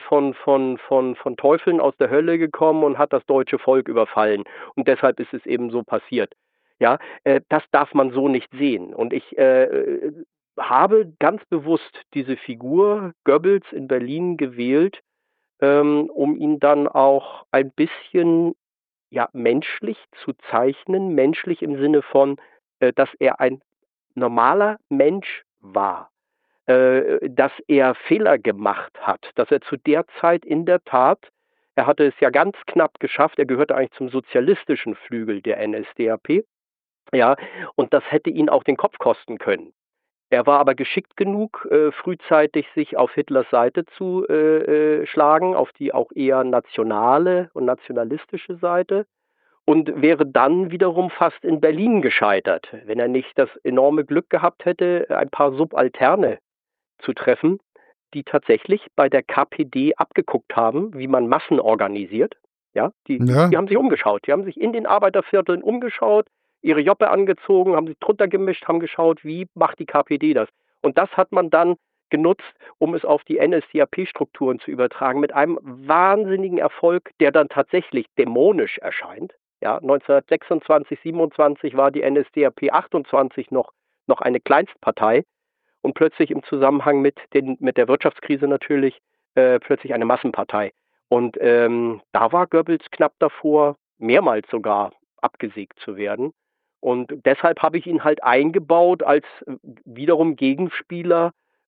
von Teufeln aus der Hölle gekommen und hat das deutsche Volk überfallen. Und deshalb ist es eben so passiert. Ja, das darf man so nicht sehen. Und habe ganz bewusst diese Figur Goebbels in Berlin gewählt, um ihn dann auch ein bisschen, ja, menschlich zu zeichnen. Menschlich im Sinne von, dass er ein normaler Mensch war, dass er Fehler gemacht hat, dass er zu der Zeit in der Tat, er hatte es ja ganz knapp geschafft, er gehörte eigentlich zum sozialistischen Flügel der NSDAP, ja, und das hätte ihn auch den Kopf kosten können. Er war aber geschickt genug, frühzeitig sich auf Hitlers Seite zu schlagen, auf die auch eher nationale und nationalistische Seite, und wäre dann wiederum fast in Berlin gescheitert, wenn er nicht das enorme Glück gehabt hätte, ein paar Subalterne zu treffen, die tatsächlich bei der KPD abgeguckt haben, wie man Massen organisiert. Ja, Ja, die haben sich umgeschaut. Die haben sich in den Arbeitervierteln umgeschaut, ihre Joppe angezogen, haben sich drunter gemischt, haben geschaut, wie macht die KPD das. Und das hat man dann genutzt, um es auf die NSDAP-Strukturen zu übertragen, mit einem wahnsinnigen Erfolg, der dann tatsächlich dämonisch erscheint. Ja, 1926, 27 war die NSDAP 28 noch eine Kleinstpartei und plötzlich im Zusammenhang mit der Wirtschaftskrise natürlich plötzlich eine Massenpartei. Und da war Goebbels knapp davor, mehrmals sogar abgesägt zu werden. Und deshalb habe ich ihn halt eingebaut als wiederum Gegenspieler,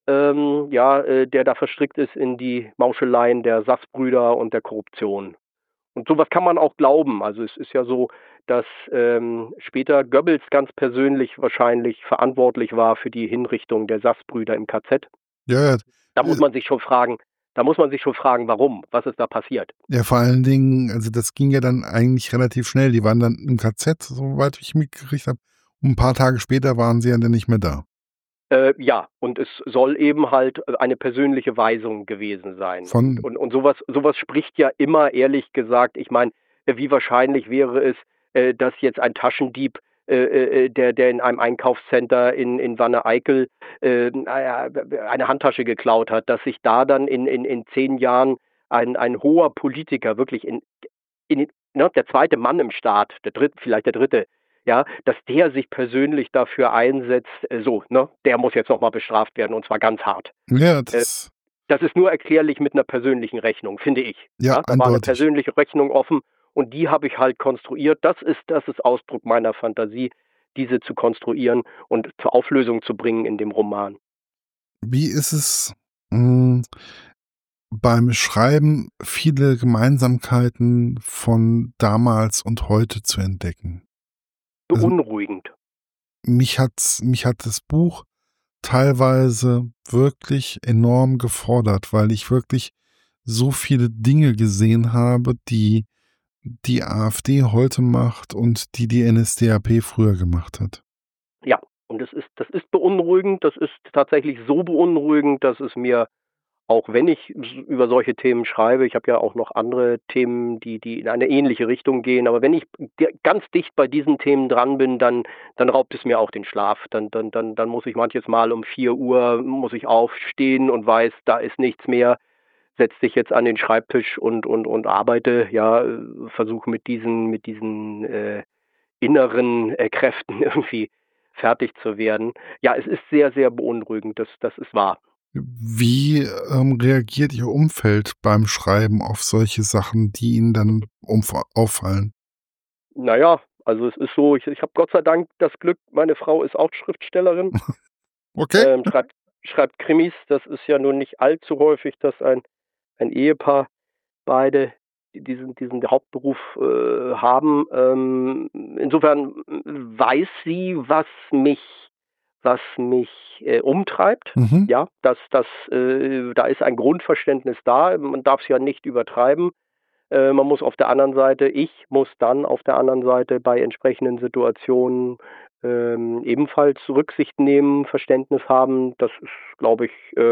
der da verstrickt ist in die Mauscheleien der Sassbrüder und der Korruption. Und sowas kann man auch glauben. Also es ist ja so, dass später Goebbels ganz persönlich wahrscheinlich verantwortlich war für die Hinrichtung der Sassbrüder im KZ. ja, ja. Da muss man sich schon fragen, warum, was ist da passiert. Ja, vor allen Dingen, also das ging ja dann eigentlich relativ schnell. Die waren dann im KZ, soweit ich mitgekriegt habe. Und ein paar Tage später waren sie ja dann nicht mehr da. Ja, und es soll eben halt eine persönliche Weisung gewesen sein. Und, Von, und, und sowas spricht ja immer, ehrlich gesagt, ich meine, wie wahrscheinlich wäre es, dass jetzt ein Taschendieb, der in einem Einkaufscenter in Wanne-Eickel eine Handtasche geklaut hat, dass sich da dann in 10 Jahren ein hoher Politiker, wirklich der zweite Mann im Staat, vielleicht der dritte, ja, dass der sich persönlich dafür einsetzt, der muss jetzt nochmal bestraft werden und zwar ganz hart. ja, Äh, Das ist nur erklärlich mit einer persönlichen Rechnung, finde ich. ja, Ja, da war eine eindeutig. persönliche Rechnung offen und die habe ich halt konstruiert. Das ist Ausdruck meiner Fantasie, diese zu konstruieren und zur Auflösung zu bringen in dem Roman. Wie ist es mh, beim Schreiben, viele Gemeinsamkeiten von damals und heute zu entdecken? Also Beunruhigend. mich hat das Buch teilweise wirklich enorm gefordert, weil ich wirklich so viele Dinge gesehen habe, die die AfD heute macht und die NSDAP früher gemacht hat. Ja, und das ist beunruhigend. Das ist tatsächlich so beunruhigend, dass es mir, auch wenn ich über solche Themen schreibe, ich habe ja auch noch andere Themen, die in eine ähnliche Richtung gehen, aber wenn ich ganz dicht bei diesen Themen dran bin, dann raubt es mir auch den Schlaf. Dann muss ich manches Mal um 4 Uhr muss ich aufstehen und weiß, da ist nichts mehr. Setz dich jetzt an den Schreibtisch und arbeite, ja, versuche mit diesen inneren Kräften irgendwie fertig zu werden. Ja, es ist sehr, sehr beunruhigend, das ist wahr. Wie reagiert Ihr Umfeld beim Schreiben auf solche Sachen, die Ihnen dann auffallen? Naja, also es ist so, ich habe Gott sei Dank das Glück, meine Frau ist auch Schriftstellerin, Okay. schreibt Krimis. Das ist ja nun nicht allzu häufig, dass ein Ehepaar beide diesen Hauptberuf haben. Insofern weiß sie, was mich umtreibt. Mhm. Ja, da ist ein Grundverständnis da. Man darf es ja nicht übertreiben. Ich muss dann auf der anderen Seite bei entsprechenden Situationen ebenfalls Rücksicht nehmen, Verständnis haben. Das ist, glaube ich,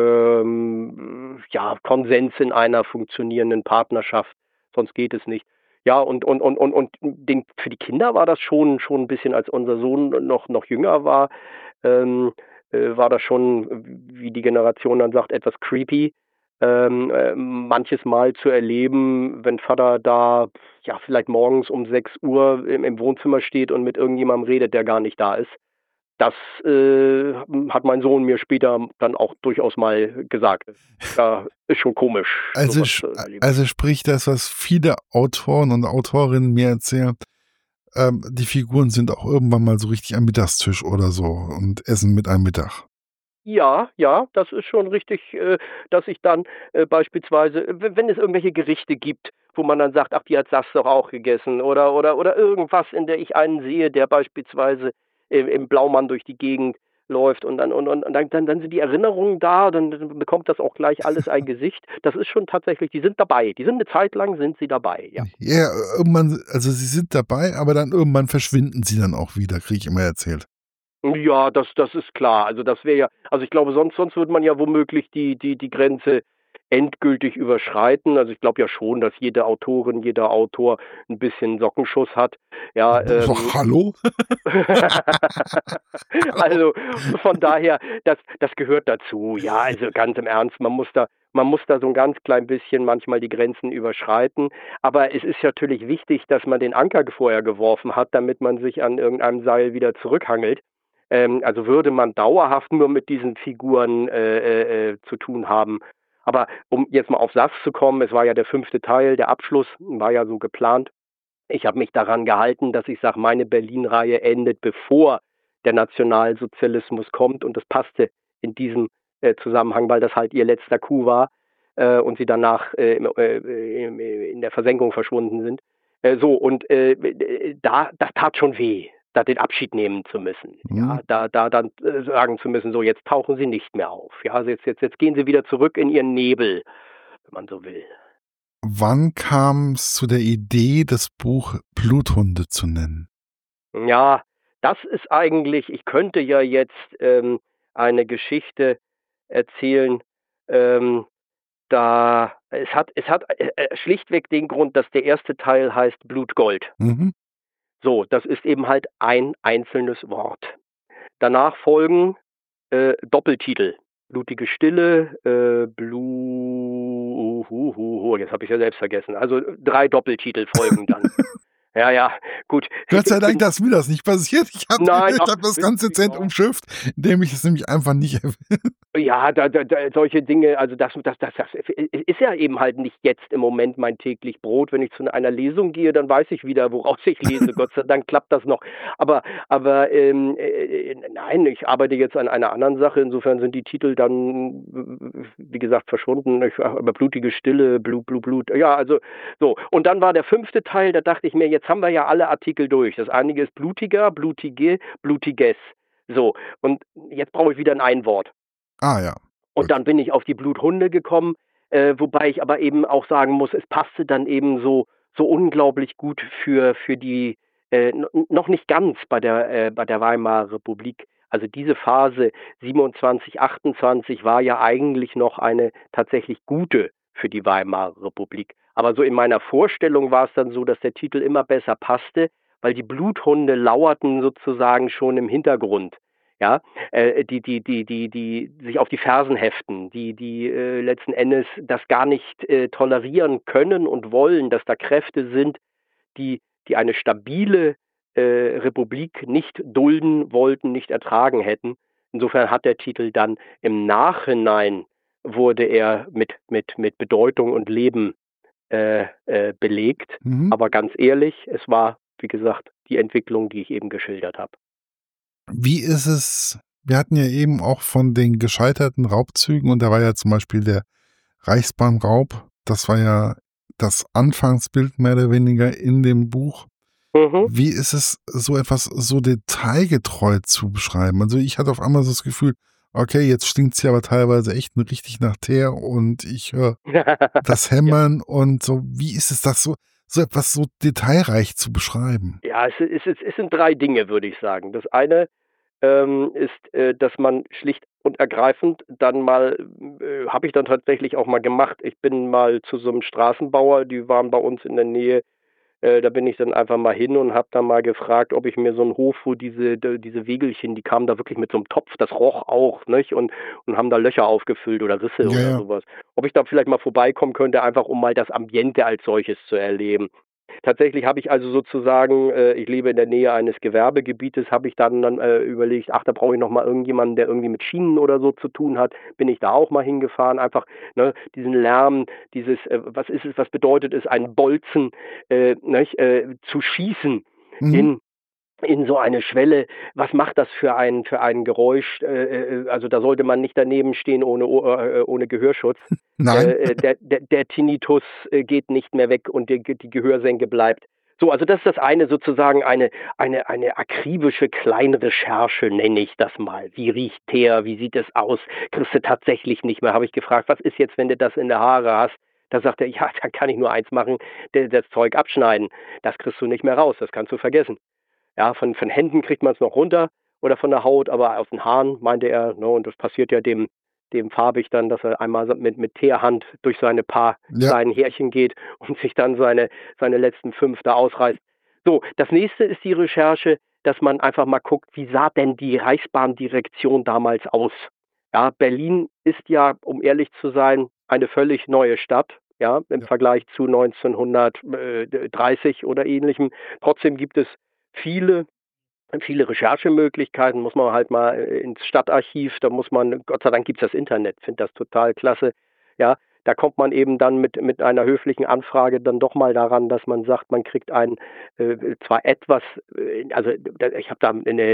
ja, Konsens in einer funktionierenden Partnerschaft. Sonst geht es nicht. Ja, und für die Kinder war das schon ein bisschen, als unser Sohn noch jünger ähm, war das schon, wie die Generation dann sagt, etwas creepy, manches Mal zu erleben, wenn Vater da, ja, vielleicht morgens um 6 Uhr im Wohnzimmer steht und mit irgendjemandem redet, der gar nicht da ist. Das hat mein Sohn mir später dann auch durchaus mal gesagt. Ja, ist schon komisch, Also, sowas zu erleben. also sprich das, was viele Autoren und Autorinnen mir erzählen, die Figuren sind auch irgendwann mal so richtig am Mittagstisch oder so und essen mit einem Mittag. Ja, ja, das ist schon richtig, dass ich dann, beispielsweise, wenn es irgendwelche Gerichte gibt, wo man dann sagt: „Ach, die hat das doch auch gegessen", oder irgendwas, in der ich einen sehe, der beispielsweise im Blaumann durch die Gegend läuft und dann sind die Erinnerungen da, dann bekommt das auch gleich alles ein Gesicht. Das ist schon tatsächlich, die sind dabei. Die sind 'ne Zeit lang sind sie dabei, ja. Ja, irgendwann, also sie sind dabei, aber dann irgendwann verschwinden sie dann auch wieder, kriege ich immer erzählt. Ja, das ist klar. Also, das wäre ja, also, ich glaube, sonst würde man ja womöglich die Grenze endgültig überschreiten. Also, ich glaube ja schon, dass jede Autorin, jeder Autor ein bisschen Sockenschuss hat. Ja, Hallo? also, von daher, das gehört dazu. Ja, also, ganz im Ernst, man muss da so ein ganz klein bisschen manchmal die Grenzen überschreiten. Aber es ist natürlich wichtig, dass man den Anker vorher geworfen hat, damit man sich an irgendeinem Seil wieder zurückhangelt. Also, würde man dauerhaft nur mit diesen Figuren zu tun haben. Aber um jetzt mal auf Sass zu kommen, es war ja der fünfte Teil, der Abschluss war ja so geplant. Ich habe mich daran gehalten, dass ich sage, meine Berlin-Reihe endet, bevor der Nationalsozialismus kommt, und das passte in diesem Zusammenhang, weil das halt ihr letzter Coup war und sie danach in der Versenkung verschwunden sind. So, und das tat schon weh, da den Abschied nehmen zu müssen. Hm. Ja, da dann sagen zu müssen, so, jetzt tauchen sie nicht mehr auf. Ja, also jetzt gehen sie wieder zurück in ihren Nebel, wenn man so will. Wann kam es zu der Idee, das Buch Bluthunde zu nennen? Ja, das ist eigentlich, ich könnte ja jetzt eine Geschichte erzählen, ähm, da es hat schlichtweg den Grund, dass der erste Teil heißt Blutgold. Mhm. So, das ist eben halt ein einzelnes Wort. Danach folgen Doppeltitel. Blutige Stille, jetzt habe ich ja selbst vergessen. Also 3 Doppeltitel folgen dann. Ja, ja, gut. Gott sei Ich Dank, bin dass mir das nicht passiert. Ich habe Nein, ich ach, habe das wissen ganze Sie, Zent umschifft, indem ich es nämlich einfach nicht erwähne. ja, solche Dinge, also das ist ja eben halt nicht jetzt im Moment mein täglich Brot. Wenn ich zu einer Lesung gehe, dann weiß ich wieder, woraus ich lese. Gott sei Dank klappt das noch. Aber nein, ich arbeite jetzt an einer anderen Sache. Insofern sind die Titel dann, wie gesagt, verschwunden. Aber blutige Stille, Blut. Ja, also so. Und dann war der fünfte Teil, da dachte ich mir, jetzt haben wir ja alle Artikel durch. Das einige ist blutiger, blutige, blutiges. So, und jetzt brauche ich wieder ein Einwort. Ah ja, Und gut. dann bin ich auf die Bluthunde gekommen, wobei ich aber eben auch sagen muss, es passte dann eben so unglaublich gut für die noch nicht ganz bei der Weimarer Republik. Also diese Phase 27, 28 war ja eigentlich noch eine tatsächlich gute für die Weimarer Republik. Aber so in meiner Vorstellung war es dann so, dass der Titel immer besser passte, weil die Bluthunde lauerten sozusagen schon im Hintergrund. Ja, die sich auf die Fersen heften, die letzten Endes das gar nicht tolerieren können und wollen, dass da Kräfte sind, die eine stabile Republik nicht dulden wollten, nicht ertragen hätten. Insofern hat der Titel dann im Nachhinein, wurde er mit Bedeutung und Leben belegt. Mhm. Aber ganz ehrlich, es war, wie gesagt, die Entwicklung, die ich eben geschildert habe. Wie ist es, wir hatten ja eben auch von den gescheiterten Raubzügen und da war ja zum Beispiel der Reichsbahnraub, das war ja das Anfangsbild mehr oder weniger in dem Buch. Mhm. Wie ist es, so etwas so detailgetreu zu beschreiben? Also ich hatte auf einmal so das Gefühl, okay, jetzt stinkt's hier aber teilweise echt richtig nach Teer und ich höre das Ja. Hämmern und so. Wie ist es, das so etwas so detailreich zu beschreiben? Ja, es sind 3 Dinge, würde ich sagen. Das eine ist, dass man schlicht und ergreifend dann mal habe ich dann tatsächlich auch mal gemacht. Ich bin mal zu so einem Straßenbauer, die waren bei uns in der Nähe, da bin ich dann einfach mal hin und habe dann mal gefragt, ob ich mir so einen Hof, wo diese Wegelchen, die kamen da wirklich mit so einem Topf, das roch auch, nicht? Und haben da Löcher aufgefüllt oder Risse Ja, oder ja. sowas. Ob ich da vielleicht mal vorbeikommen könnte, einfach um mal das Ambiente als solches zu erleben. Tatsächlich habe ich also sozusagen, ich lebe in der Nähe eines Gewerbegebietes, habe ich dann überlegt, ach, da brauche ich noch mal irgendjemanden, der irgendwie mit Schienen oder so zu tun hat. Bin ich da auch mal hingefahren, einfach diesen Lärm, was ist es, was bedeutet es, einen Bolzen zu schießen Mhm. in so eine Schwelle, was macht das für ein Geräusch? Also da sollte man nicht daneben stehen ohne Gehörschutz. Nein. Der Tinnitus geht nicht mehr weg und die Gehörsenke bleibt. So, also das ist das eine, sozusagen eine akribische Kleinrecherche, nenne ich das mal. Wie riecht der? Wie sieht es aus? Kriegst du tatsächlich nicht mehr. Habe ich gefragt, was ist jetzt, wenn du das in der Haare hast? Da sagt er, ja, dann kann ich nur eins machen, das Zeug abschneiden. Das kriegst du nicht mehr raus, das kannst du vergessen. Ja, von Händen kriegt man es noch runter oder von der Haut, aber aus den Haaren meinte er, und das passiert ja dem farbig dann, dass er einmal mit Teerhand durch seine paar Ja. kleinen Härchen geht und sich dann seine letzten 5 da ausreißt. So, das nächste ist die Recherche, dass man einfach mal guckt, wie sah denn die Reichsbahndirektion damals aus? Ja, Berlin ist ja, um ehrlich zu sein, eine völlig neue Stadt, ja, im Ja. Vergleich zu 1930 oder Ähnlichem. Trotzdem gibt es viele Recherchemöglichkeiten, muss man halt mal ins Stadtarchiv, da muss man, Gott sei Dank gibt's das Internet, finde das total klasse. Ja, da kommt man eben dann mit einer höflichen Anfrage dann doch mal daran, dass man sagt, man kriegt zwar etwas, also ich habe da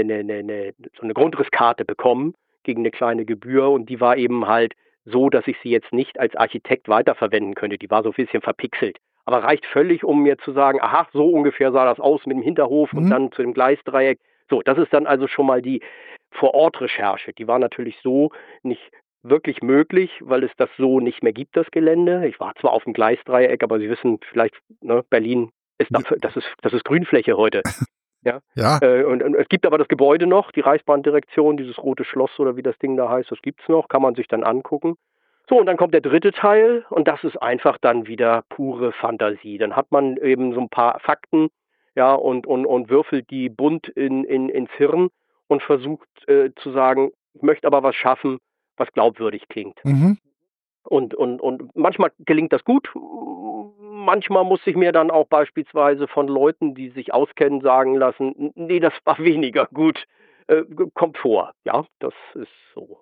so eine Grundrisskarte bekommen gegen eine kleine Gebühr und die war eben halt so, dass ich sie jetzt nicht als Architekt weiterverwenden könnte. Die war so ein bisschen verpixelt. Aber reicht völlig, um mir zu sagen, aha, so ungefähr sah das aus mit dem Hinterhof und Mhm. dann zu dem Gleisdreieck. So, das ist dann also schon mal die Vor-Ort-Recherche. Die war natürlich so nicht wirklich möglich, weil es das so nicht mehr gibt, das Gelände. Ich war zwar auf dem Gleisdreieck, aber Sie wissen vielleicht, Berlin ist Ja. dafür, das ist Grünfläche heute. Ja. Ja. Und es gibt aber das Gebäude noch, die Reichsbahndirektion, dieses rote Schloss oder wie das Ding da heißt, das gibt's noch, kann man sich dann angucken. So, und dann kommt der dritte Teil und das ist einfach dann wieder pure Fantasie. Dann hat man eben so ein paar Fakten, ja, und würfelt die bunt ins Hirn und versucht zu sagen, ich möchte aber was schaffen, was glaubwürdig klingt. Mhm. Und manchmal gelingt das gut, manchmal muss ich mir dann auch beispielsweise von Leuten, die sich auskennen, sagen lassen: nee, das war weniger gut.“ Kommt vor, ja, das ist so.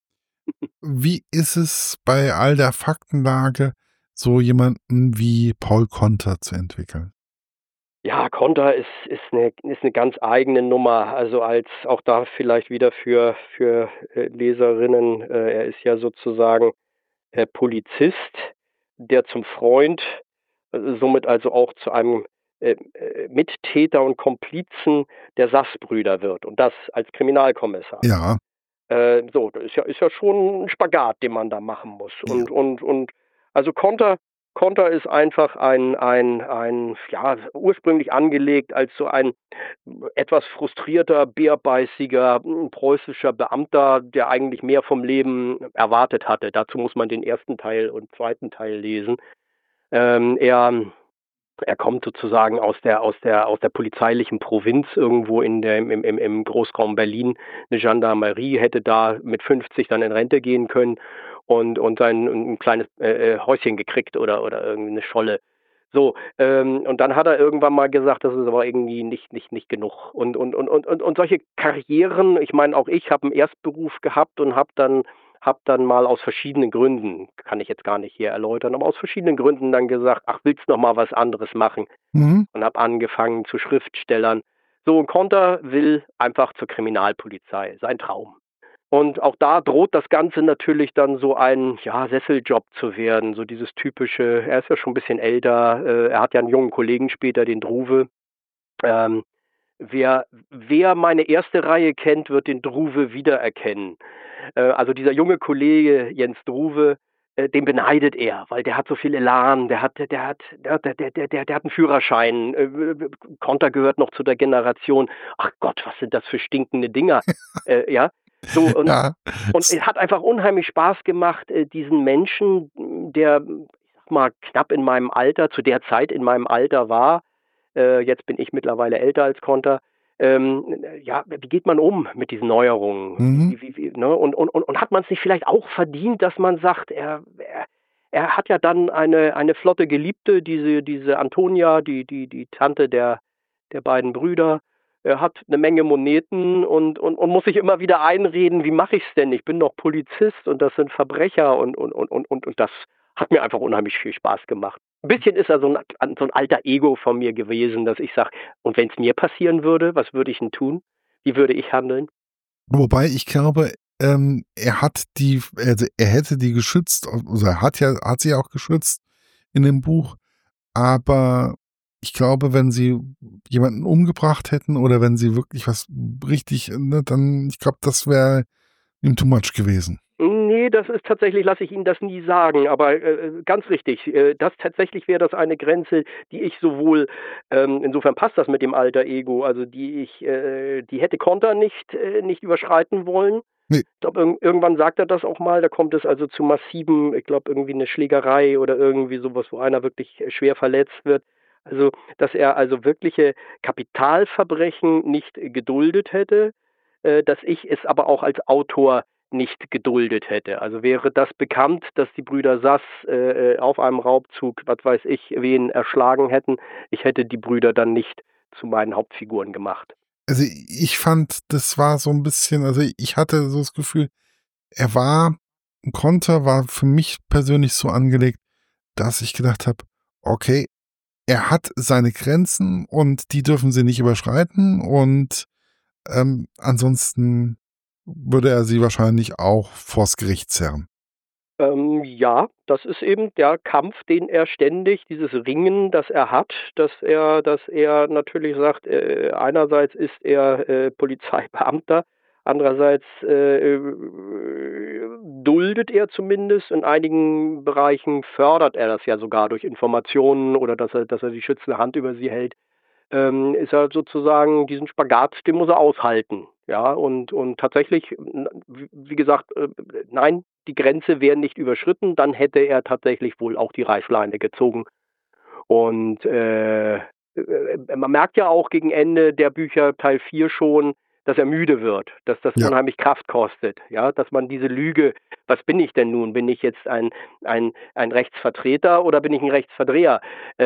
Wie ist es bei all der Faktenlage, so jemanden wie Paul Konter zu entwickeln? Ja, Konter ist eine ganz eigene Nummer. Also, als auch da vielleicht wieder für Leserinnen, er ist ja sozusagen, Polizist, der zum Freund, somit also auch zu einem, Mittäter und Komplizen der Saß-Brüder wird und das als Kriminalkommissar. Ja. So, das ist ja schon 'n Spagat, den man da machen muss. Ja. Und also Konter ist einfach ein ja, ursprünglich angelegt als so ein etwas frustrierter, bärbeißiger, preußischer Beamter, der eigentlich mehr vom Leben erwartet hatte. Dazu muss man den ersten Teil und zweiten Teil lesen. Er kommt sozusagen aus der polizeilichen Provinz irgendwo im Großraum Berlin. Eine Gendarmerie hätte da mit 50 dann in Rente gehen können und sein 'n kleines, Häuschen gekriegt oder irgendwie 'ne Scholle. So, und dann hat er irgendwann mal gesagt, das ist aber irgendwie nicht genug. Und solche Karrieren, ich meine, auch ich habe einen Erstberuf gehabt und habe dann mal aus verschiedenen Gründen, kann ich jetzt gar nicht hier erläutern, aber aus verschiedenen Gründen dann gesagt: „Ach, willst noch mal was anderes machen?“ Mhm. Und habe angefangen zu Schriftstellern. So, und Konter will einfach zur Kriminalpolizei, sein Traum. Und auch da droht das Ganze natürlich dann so ein, ja, Sesseljob zu werden, so dieses typische, er ist ja schon 'n bisschen älter, er hat ja einen jungen Kollegen später, den Druwe. Ähm, wer meine erste Reihe kennt, wird den Druwe wiedererkennen. Also dieser junge Kollege Jens Druwe, den beneidet er, weil der hat so viel Elan, der hat 'n Führerschein. Konter gehört noch zu der Generation: „Ach Gott, was sind das für stinkende Dinger?“ Ja, so Ja. und es hat einfach unheimlich Spaß gemacht, diesen Menschen, der, ich sage mal, knapp in meinem Alter, zu der Zeit in meinem Alter war. Jetzt bin ich mittlerweile älter als Konter. Ja, wie geht man um mit diesen Neuerungen? Mhm. Ne? Und hat man es nicht vielleicht auch verdient, dass man sagt, er er hat ja dann eine flotte Geliebte, diese Antonia, die Tante der beiden Brüder. Er hat eine Menge Moneten und muss sich immer wieder einreden, wie mache ich's denn? Ich bin doch Polizist und das sind Verbrecher und das hat mir einfach unheimlich viel Spaß gemacht. Ein bisschen ist er so ein alter Ego von mir gewesen, dass ich sage, und wenn es mir passieren würde, was würde ich denn tun? Wie würde ich handeln? Wobei ich glaube, also er hätte die geschützt, also hat sie auch geschützt in dem Buch, aber ich glaube, wenn sie jemanden umgebracht hätten oder wenn sie wirklich was richtig, ne, dann, ich glaube, das wäre ihm too much gewesen. Nee, das ist tatsächlich, lasse ich Ihnen das nie sagen, aber ganz richtig. Das tatsächlich wäre das eine Grenze, die ich sowohl, insofern passt das mit dem alter Ego, also die hätte Konter nicht überschreiten wollen. Nee. Ich glaube, irgendwann sagt er das auch mal, da kommt es also zu massiven, ich glaube, irgendwie eine Schlägerei oder irgendwie sowas, wo einer wirklich schwer verletzt wird. Also, dass er also wirkliche Kapitalverbrechen nicht geduldet hätte, dass ich es aber auch als Autor nicht geduldet hätte. Also wäre das bekannt, dass die Brüder Sass auf einem Raubzug, was weiß ich, wen erschlagen hätten, ich hätte die Brüder dann nicht zu meinen Hauptfiguren gemacht. Also ich fand, das war so ein bisschen, also ich hatte so das Gefühl, ein Konter war für mich persönlich so angelegt, dass ich gedacht habe, okay, er hat seine Grenzen und die dürfen sie nicht überschreiten und ansonsten würde er sie wahrscheinlich auch vors Gericht zerren. Ja, das ist eben der Kampf, den er ständig, dieses Ringen, das er hat, dass er natürlich sagt, einerseits ist er Polizeibeamter, andererseits duldet er zumindest, in einigen Bereichen fördert er das ja sogar durch Informationen oder dass er die schützende Hand über sie hält. Ist er sozusagen diesen Spagat, den muss er aushalten. Ja, und tatsächlich, wie gesagt, nein, die Grenze wäre nicht überschritten, dann hätte er tatsächlich wohl auch die Reißleine gezogen. Und man merkt ja auch gegen Ende der Bücher Teil 4 schon, dass er müde wird, dass das Ja. unheimlich Kraft kostet, ja, dass man diese Lüge, was bin ich denn nun? Bin ich jetzt ein Rechtsvertreter oder bin ich ein Rechtsverdreher?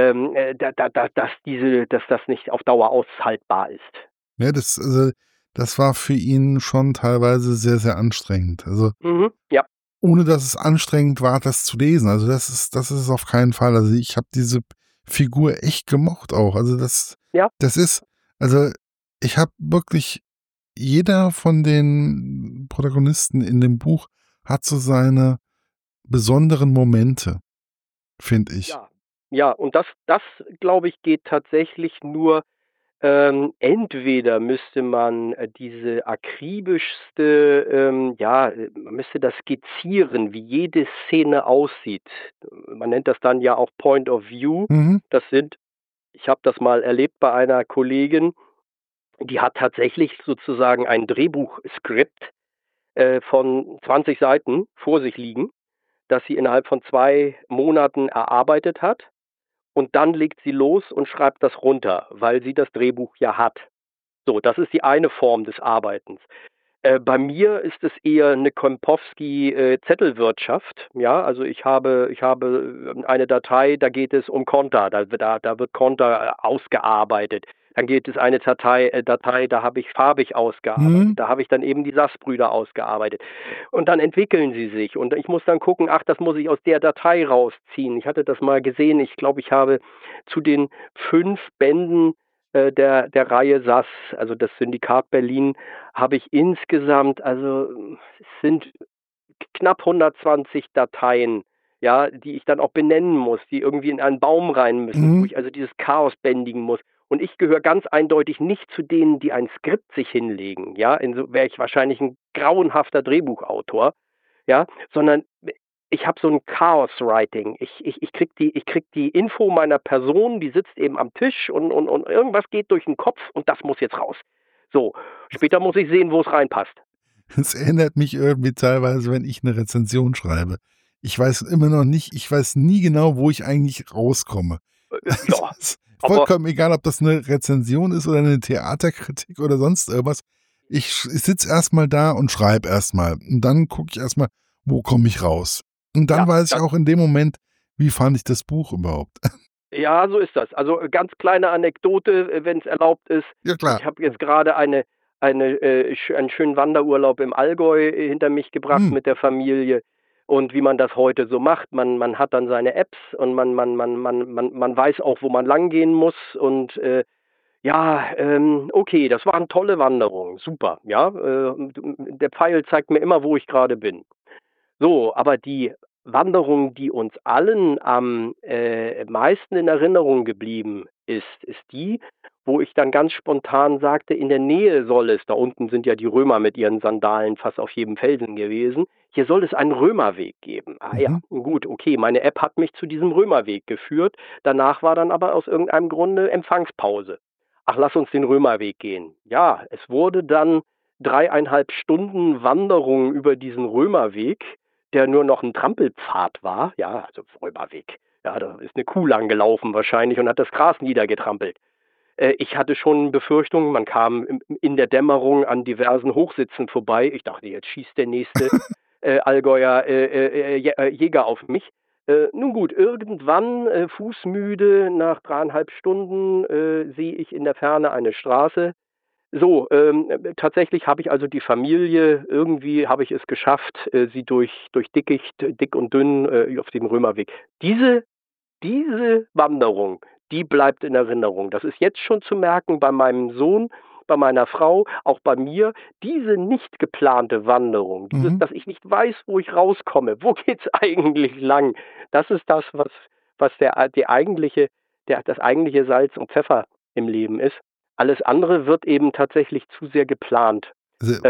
Dass das nicht auf Dauer aushaltbar ist. Ja, das war für ihn schon teilweise sehr, sehr anstrengend. Also Mhm, ja. ohne dass es anstrengend war, das zu lesen. Also das ist es auf keinen Fall. Also ich habe diese Figur echt gemocht auch. Also Ja. das ist, also ich habe wirklich, jeder von den Protagonisten in dem Buch hat so seine besonderen Momente, finde ich. Ja, ja, und das glaube ich, geht tatsächlich nur, entweder müsste man, diese akribischste, man müsste das skizzieren, wie jede Szene aussieht. Man nennt das dann ja auch Point of View. Mhm. Das sind Ich habe das mal erlebt bei einer Kollegin, die hat tatsächlich sozusagen ein Drehbuchskript, von 20 Seiten vor sich liegen, das sie innerhalb von 2 Monaten erarbeitet hat. Und dann legt sie los und schreibt das runter, weil sie das Drehbuch ja hat. So, das ist die eine Form des Arbeitens. Bei mir ist es eher eine Kompowski, Zettelwirtschaft. Ja, also ich habe eine Datei, da geht es um Konter, da wird Konter, ausgearbeitet. Dann gibt es eine Datei, da habe ich farbig ausgearbeitet. Mhm. Da habe ich dann eben die Sass-Brüder ausgearbeitet. Und dann entwickeln sie sich und ich muss dann gucken, ach, das muss ich aus der Datei rausziehen. Ich hatte das mal gesehen. Ich glaube, ich habe zu den 5 Bänden, der Reihe Sass, also das Syndikat Berlin, habe ich insgesamt, also es sind knapp 120 Dateien, ja, die ich dann auch benennen muss, die irgendwie in einen Baum rein müssen, wo Mhm. ich also dieses Chaos bändigen muss. Und ich gehöre ganz eindeutig nicht zu denen, die ein Skript sich hinlegen, ja, so wäre ich wahrscheinlich ein grauenhafter Drehbuchautor, ja, sondern ich habe so ein Chaos-Writing. Ich krieg die Info meiner Person, die sitzt eben am Tisch und irgendwas geht durch den Kopf und das muss jetzt raus. So, später muss ich sehen, wo es reinpasst. Es erinnert mich irgendwie teilweise, wenn ich eine Rezension schreibe. Ich weiß nie genau, wo ich eigentlich rauskomme. Es Ja, ist aber vollkommen egal, ob das eine Rezension ist oder eine Theaterkritik oder sonst irgendwas. Ich sitze erst mal da und schreibe erst mal und dann gucke ich erst mal, wo komme ich raus? Und dann Ja, weiß ich auch in dem Moment, wie fand ich das Buch überhaupt. ja, so ist das. Also ganz kleine Anekdote, wenn es erlaubt ist. Ja, klar. Ich habe jetzt gerade einen schönen Wanderurlaub im Allgäu hinter mich gebracht Hm. mit der Familie. Und wie man das heute so macht, man hat dann seine Apps und man weiß auch, wo man langgehen muss. Und ja, okay, das waren tolle Wanderungen, super. Ja, der Pfeil zeigt mir immer, wo ich gerade bin. So, aber die Wanderung, die uns allen am meisten in Erinnerung geblieben ist die, wo ich dann ganz spontan sagte, in der Nähe soll es, da unten sind ja die Römer mit ihren Sandalen fast auf jedem Felsen gewesen, hier soll es einen Römerweg geben. Ah ja, Mhm. gut, okay, meine App hat mich zu diesem Römerweg geführt, danach war dann aber aus irgendeinem Grunde Empfangspause. Ach, lass uns den Römerweg gehen. Ja, es wurde dann 3,5 Stunden Wanderung über diesen Römerweg, der nur noch ein Trampelpfad war, ja, also Römerweg. Ja, da ist eine Kuh lang gelaufen wahrscheinlich und hat das Gras niedergetrampelt. Ich hatte schon Befürchtungen, man kam in der Dämmerung an diversen Hochsitzen vorbei. Ich dachte, jetzt schießt der nächste Allgäuer Jäger auf mich. Nun gut, irgendwann, fußmüde, nach 3,5 Stunden, sehe ich in der Ferne eine Straße. So, tatsächlich habe ich also die Familie, irgendwie habe ich es geschafft, sie durch Dickicht, dick und dünn, auf dem Römerweg. Diese Wanderung, die bleibt in Erinnerung. Das ist jetzt schon zu merken bei meinem Sohn, bei meiner Frau, auch bei mir. Diese nicht geplante Wanderung, dieses, Mhm. dass ich nicht weiß, wo ich rauskomme, wo geht's eigentlich lang, das ist das, was das eigentliche Salz und Pfeffer im Leben ist. Alles andere wird eben tatsächlich zu sehr geplant. Also,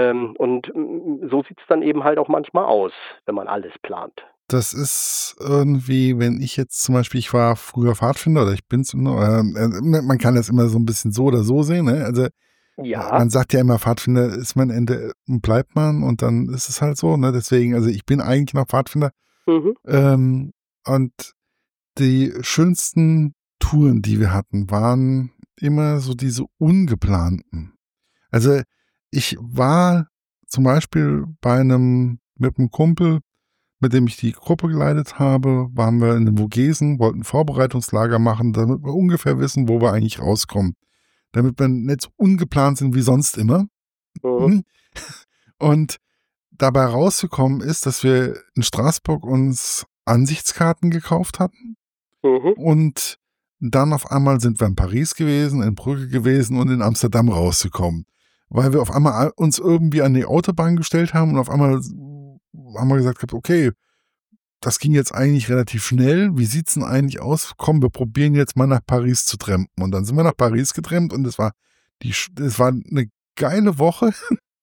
So sieht's dann eben halt auch manchmal aus, wenn man alles plant. das ist irgendwie, wenn ich jetzt zum Beispiel, ich war früher Pfadfinder oder ich bin's noch, man kann das immer so ein bisschen so oder so sehen, ne? Also, Ja, man sagt ja immer, Pfadfinder ist man Ende und bleibt man und dann ist es halt so, ne? Deswegen, also ich bin eigentlich noch Pfadfinder. mhm, Ähm, und die schönsten Touren, die wir hatten, waren immer so diese ungeplanten. Also, ich war zum Beispiel mit einem Kumpel, mit dem ich die Gruppe geleitet habe, waren wir in den Vogesen, wollten Vorbereitungslager machen, damit wir ungefähr wissen, wo wir eigentlich rauskommen. Damit wir nicht so ungeplant sind wie sonst immer. mhm, Mhm. Und dabei rausgekommen ist, dass wir in Straßburg uns Ansichtskarten gekauft hatten mhm. und dann auf einmal sind wir in Paris gewesen, in Brügge gewesen und in Amsterdam rausgekommen. Weil wir auf einmal uns irgendwie an die Autobahn gestellt haben und auf einmal haben wir gesagt, okay, das ging jetzt eigentlich relativ schnell. Wie sieht's denn eigentlich aus? Komm, wir probieren jetzt mal nach Paris zu trampen. Und dann sind wir nach Paris getrampt und es war eine geile Woche,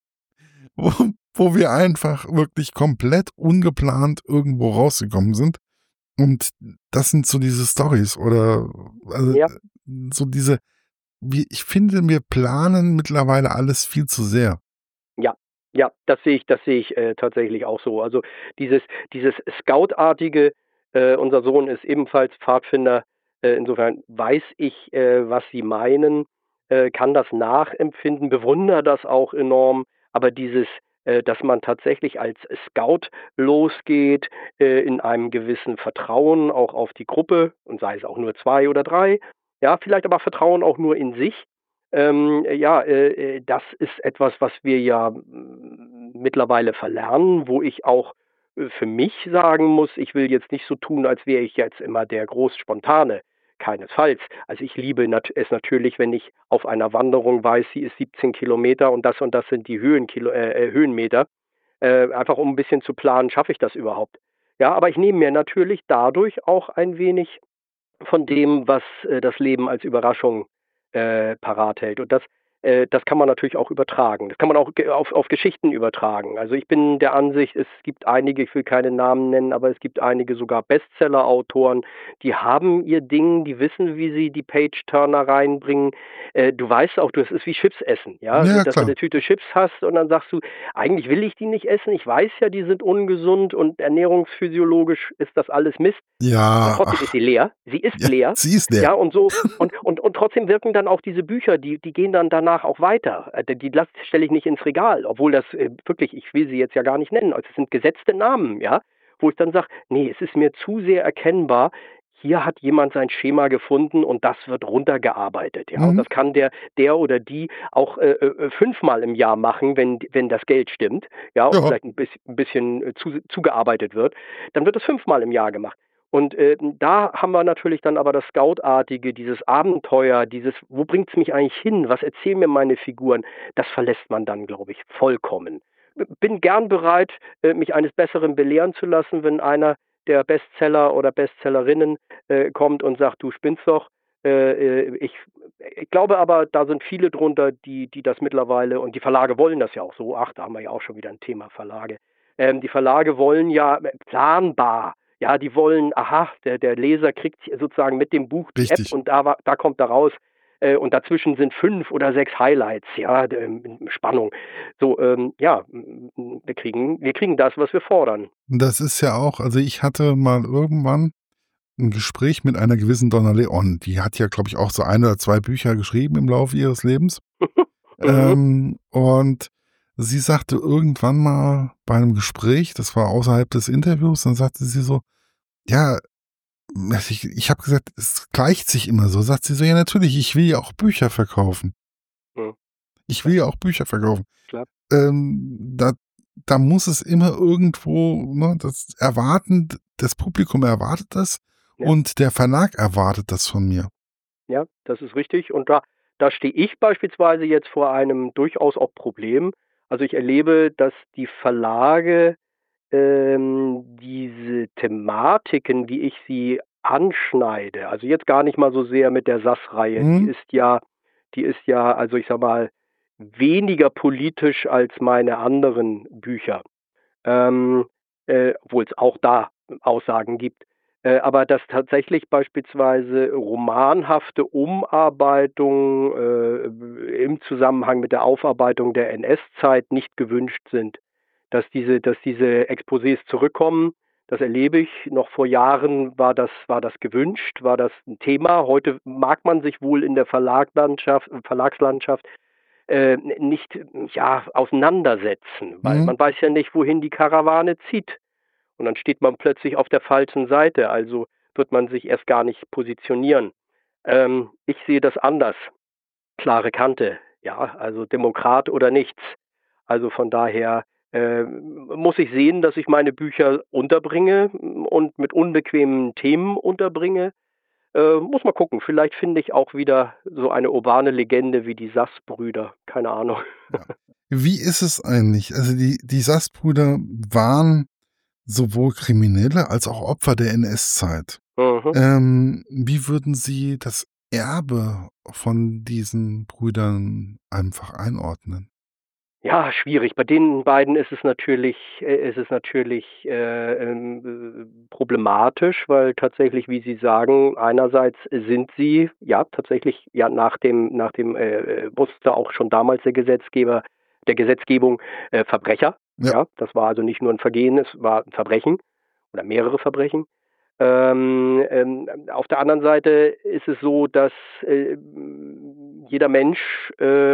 wo, wo wir einfach wirklich komplett ungeplant irgendwo rausgekommen sind. Und das sind so diese Stories oder also, Ja, so diese, ich finde, wir planen mittlerweile alles viel zu sehr. ja, ja, das sehe ich, tatsächlich auch so. Also, dieses Scoutartige, unser Sohn ist ebenfalls Pfadfinder, insofern weiß ich, was Sie meinen, kann das nachempfinden, bewundere das auch enorm, aber dass man tatsächlich als Scout losgeht, in einem gewissen Vertrauen auch auf die Gruppe und sei es auch nur 2 oder 3, ja, vielleicht aber Vertrauen auch nur in sich. Ja, das ist etwas, was wir ja mittlerweile verlernen, wo ich auch für mich sagen muss, ich will jetzt nicht so tun, als wäre ich jetzt immer der Großspontane. Keinesfalls. Also ich liebe es natürlich, wenn ich auf einer Wanderung weiß, sie ist 17 Kilometer und das sind die Höhenmeter. Einfach um ein bisschen zu planen, schaffe ich das überhaupt? Ja, aber ich nehme mir natürlich dadurch auch ein wenig von dem, was das Leben als Überraschung parat hält. Und das kann man natürlich auch übertragen. Das kann man auch auf Geschichten übertragen. Also ich bin der Ansicht, es gibt einige, ich will keine Namen nennen, aber es gibt einige sogar Bestseller-Autoren, die haben ihr Ding, die wissen, wie sie die Page-Turner reinbringen. Du weißt auch, das ist wie Chips essen, ja, Ja, dass du klar. eine Tüte Chips hast und dann sagst du, eigentlich will ich die nicht essen. Ich weiß ja, die sind ungesund und ernährungsphysiologisch ist das alles Mist. Aber Ja, trotzdem ist ach, sie leer. Sie ist ja, leer. sie ist der. Ja, und so und trotzdem wirken dann auch diese Bücher, die gehen dann danach auch weiter. Die stelle ich nicht ins Regal, obwohl das wirklich, ich will sie jetzt ja gar nicht nennen. Also, es sind gesetzte Namen, ja? wo ich dann sage, nee, es ist mir zu sehr erkennbar, hier hat jemand sein Schema gefunden und das wird runtergearbeitet, ja. Und Mhm. das kann der oder die auch 5-mal im Jahr machen, wenn das Geld stimmt, ja, und Ja. vielleicht ein bisschen zugearbeitet wird, dann wird es 5-mal im Jahr gemacht. Und da haben wir natürlich dann aber das Scoutartige, dieses Abenteuer, dieses, wo bringt's mich eigentlich hin? Was erzählen mir meine Figuren? Das verlässt man dann, glaube ich, vollkommen. Bin gern bereit, mich eines Besseren belehren zu lassen, wenn einer der Bestseller oder Bestsellerinnen kommt und sagt, du spinnst doch. Ich glaube aber, da sind viele drunter, die das mittlerweile, und die Verlage wollen das ja auch so, ach, da haben wir ja auch schon wieder ein Thema Verlage. Die Verlage wollen ja planbar, ja, die wollen, aha, der Leser kriegt sozusagen mit dem Buch die App Richtig. und da kommt da raus. Und dazwischen sind 5 oder 6 Highlights, ja, Spannung. So, ja, wir kriegen das, was wir fordern. Das ist ja auch, also ich hatte mal irgendwann ein Gespräch mit einer gewissen Donna Leon. Die hat ja, glaube ich, auch so 1 oder 2 Bücher geschrieben im Laufe ihres Lebens. Mhm. Und sie sagte irgendwann mal bei einem Gespräch, das war außerhalb des Interviews, dann sagte sie so: „Ja, ich habe gesagt, es gleicht sich immer so.“ Sagt sie so: „Ja, natürlich, ich will ja auch Bücher verkaufen. Mhm. Ich will ja auch Bücher verkaufen.“ Klar. Da muss es immer irgendwo, ne, das Publikum erwartet das Ja. und der Verlag erwartet das von mir. Ja, das ist richtig. Und da stehe ich beispielsweise jetzt vor einem durchaus auch Problem. Also, ich erlebe, dass die Verlage, diese Thematiken, wie ich sie anschneide, also, jetzt gar nicht mal so sehr mit der Sass-Reihe, Mhm, die ist ja, also, ich sage mal, weniger politisch als meine anderen Bücher. ähm, obwohl es auch da Aussagen gibt. Aber dass tatsächlich beispielsweise romanhafte Umarbeitungen im Zusammenhang mit der Aufarbeitung der NS-Zeit nicht gewünscht sind. Dass diese Exposés zurückkommen, das erlebe ich. Noch vor Jahren war das gewünscht, war das ein Thema. Heute mag man sich wohl in der Verlagslandschaft nicht, ja, auseinandersetzen, weil mhm. man weiß ja nicht, wohin die Karawane zieht. Und dann steht man plötzlich auf der falschen Seite, also wird man sich erst gar nicht positionieren. Ich sehe das anders. Klare Kante, ja, also Demokrat oder nichts. Also von daher muss ich sehen, dass ich meine Bücher unterbringe und mit unbequemen Themen unterbringe. Muss mal gucken, vielleicht finde ich auch wieder so eine urbane Legende wie die Sass-Brüder, keine Ahnung. Ja. Wie ist es eigentlich? Also, die Sass-Brüder waren sowohl Kriminelle als auch Opfer der NS-Zeit. Mhm. Wie würden Sie das Erbe von diesen Brüdern einfach einordnen? Ja, schwierig. Bei den beiden ist es natürlich problematisch, weil tatsächlich, wie Sie sagen, einerseits sind sie ja tatsächlich ja nach dem wusste auch schon damals der Gesetzgebung Verbrecher. Ja, Ja, das war also nicht nur ein Vergehen, es war ein Verbrechen oder mehrere Verbrechen. Auf der anderen Seite ist es so, dass jeder Mensch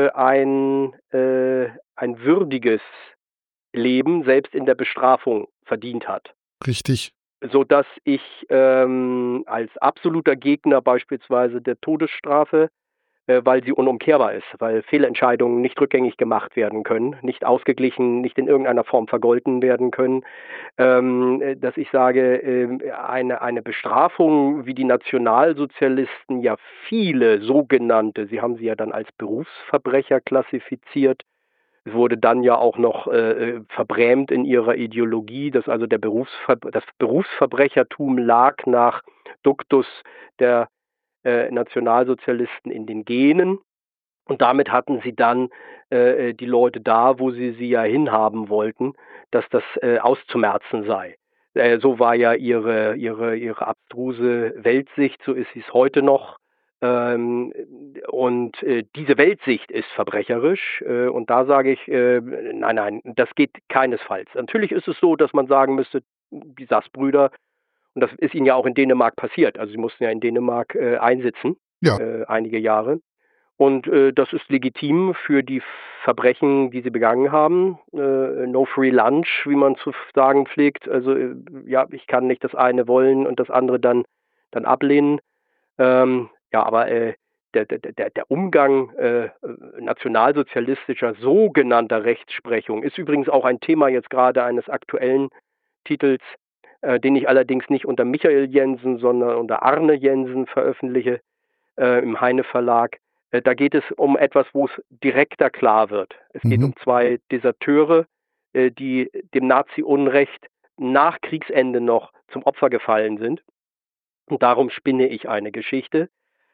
ein würdiges Leben selbst in der Bestrafung verdient hat. richtig. Sodass ich als absoluter Gegner beispielsweise der Todesstrafe, weil sie unumkehrbar ist, weil Fehlentscheidungen nicht rückgängig gemacht werden können, nicht ausgeglichen, nicht in irgendeiner Form vergolten werden können, dass ich sage, eine Bestrafung, wie die Nationalsozialisten ja viele sogenannte, sie haben sie ja dann als Berufsverbrecher klassifiziert, es wurde dann ja auch noch verbrämt in ihrer Ideologie, dass also das Berufsverbrechertum lag nach Duktus der Nationalsozialisten in den Genen. Und damit hatten sie dann die Leute da, wo sie ja hinhaben wollten, dass das auszumerzen sei. So war ja ihre abstruse Weltsicht, so ist sie es heute noch. Ähm, und diese Weltsicht ist verbrecherisch. Und da sage ich, nein, nein, das geht keinesfalls. Natürlich ist es so, dass man sagen müsste, die Sass-Brüder, und das ist ihnen ja auch in Dänemark passiert. Also sie mussten ja in Dänemark einsitzen, Ja, einige Jahre. Und das ist legitim für die Verbrechen, die sie begangen haben. No free lunch, wie man zu sagen pflegt. Also ja, ich kann nicht das eine wollen und das andere dann ablehnen. Ja, aber der Umgang nationalsozialistischer sogenannter Rechtsprechung ist übrigens auch ein Thema jetzt gerade eines aktuellen Titels, den ich allerdings nicht unter Michael Jensen, sondern unter Arne Jensen veröffentliche im Heine Verlag. Da geht es um etwas, wo es direkter klar wird. Es geht um zwei Deserteure, die dem Nazi-Unrecht nach Kriegsende noch zum Opfer gefallen sind. Und darum spinne ich eine Geschichte.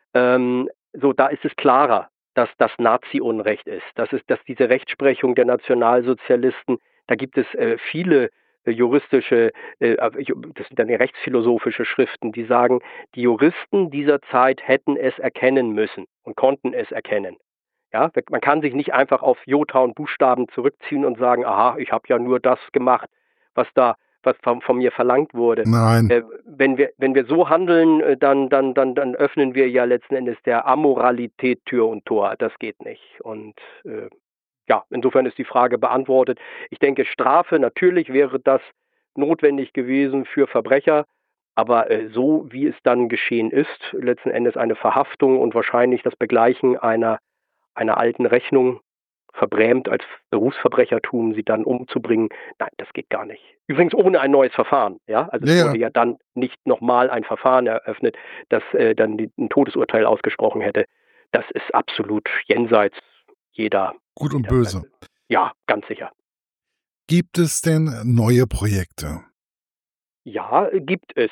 Da ist es klarer, dass das Nazi-Unrecht ist. Dass diese Rechtsprechung der Nationalsozialisten, da gibt es viele juristische, das sind dann rechtsphilosophische Schriften, die sagen, die Juristen dieser Zeit hätten es erkennen müssen und konnten es erkennen. Ja, man kann sich nicht einfach auf Jota und Buchstaben zurückziehen und sagen, aha, ich habe ja nur das gemacht, was von mir verlangt wurde. Nein. Wenn wir so handeln, dann öffnen wir ja letzten Endes der Amoralität Tür und Tor. Das geht nicht. Und ja, insofern ist die Frage beantwortet. Ich denke, Strafe, natürlich wäre das notwendig gewesen für Verbrecher, aber so wie es dann geschehen ist, letzten Endes eine Verhaftung und wahrscheinlich das Begleichen einer alten Rechnung, verbrämt als Berufsverbrechertum, sie dann umzubringen, nein, das geht gar nicht. Übrigens ohne ein neues Verfahren, ja, also es wurde ja dann nicht nochmal ein Verfahren eröffnet, das dann ein Todesurteil ausgesprochen hätte. Das ist absolut jenseits jeder Gut und böse. Ja, ganz sicher. Gibt es denn neue Projekte? Ja, gibt es.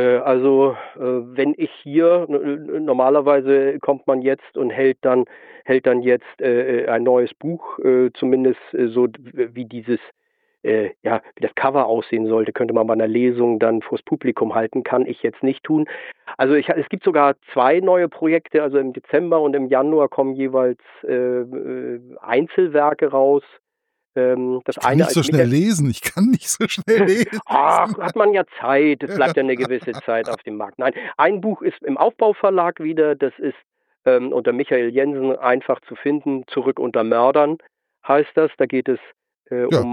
Wenn ich hier, normalerweise kommt man jetzt und hält dann jetzt ein neues Buch, zumindest so wie dieses, wie das Cover aussehen sollte, könnte man bei einer Lesung dann vors Publikum halten, kann ich jetzt nicht tun. Also es gibt sogar 2 neue Projekte, also im Dezember und im Januar kommen jeweils Einzelwerke raus. Ich kann nicht so schnell lesen. Ich kann nicht so schnell lesen. Ach, hat man ja Zeit. Es bleibt ja eine gewisse Zeit auf dem Markt. Nein, ein Buch ist im Aufbauverlag wieder. Das ist unter Michael Jensen einfach zu finden. Zurück unter Mördern heißt das. Da geht es um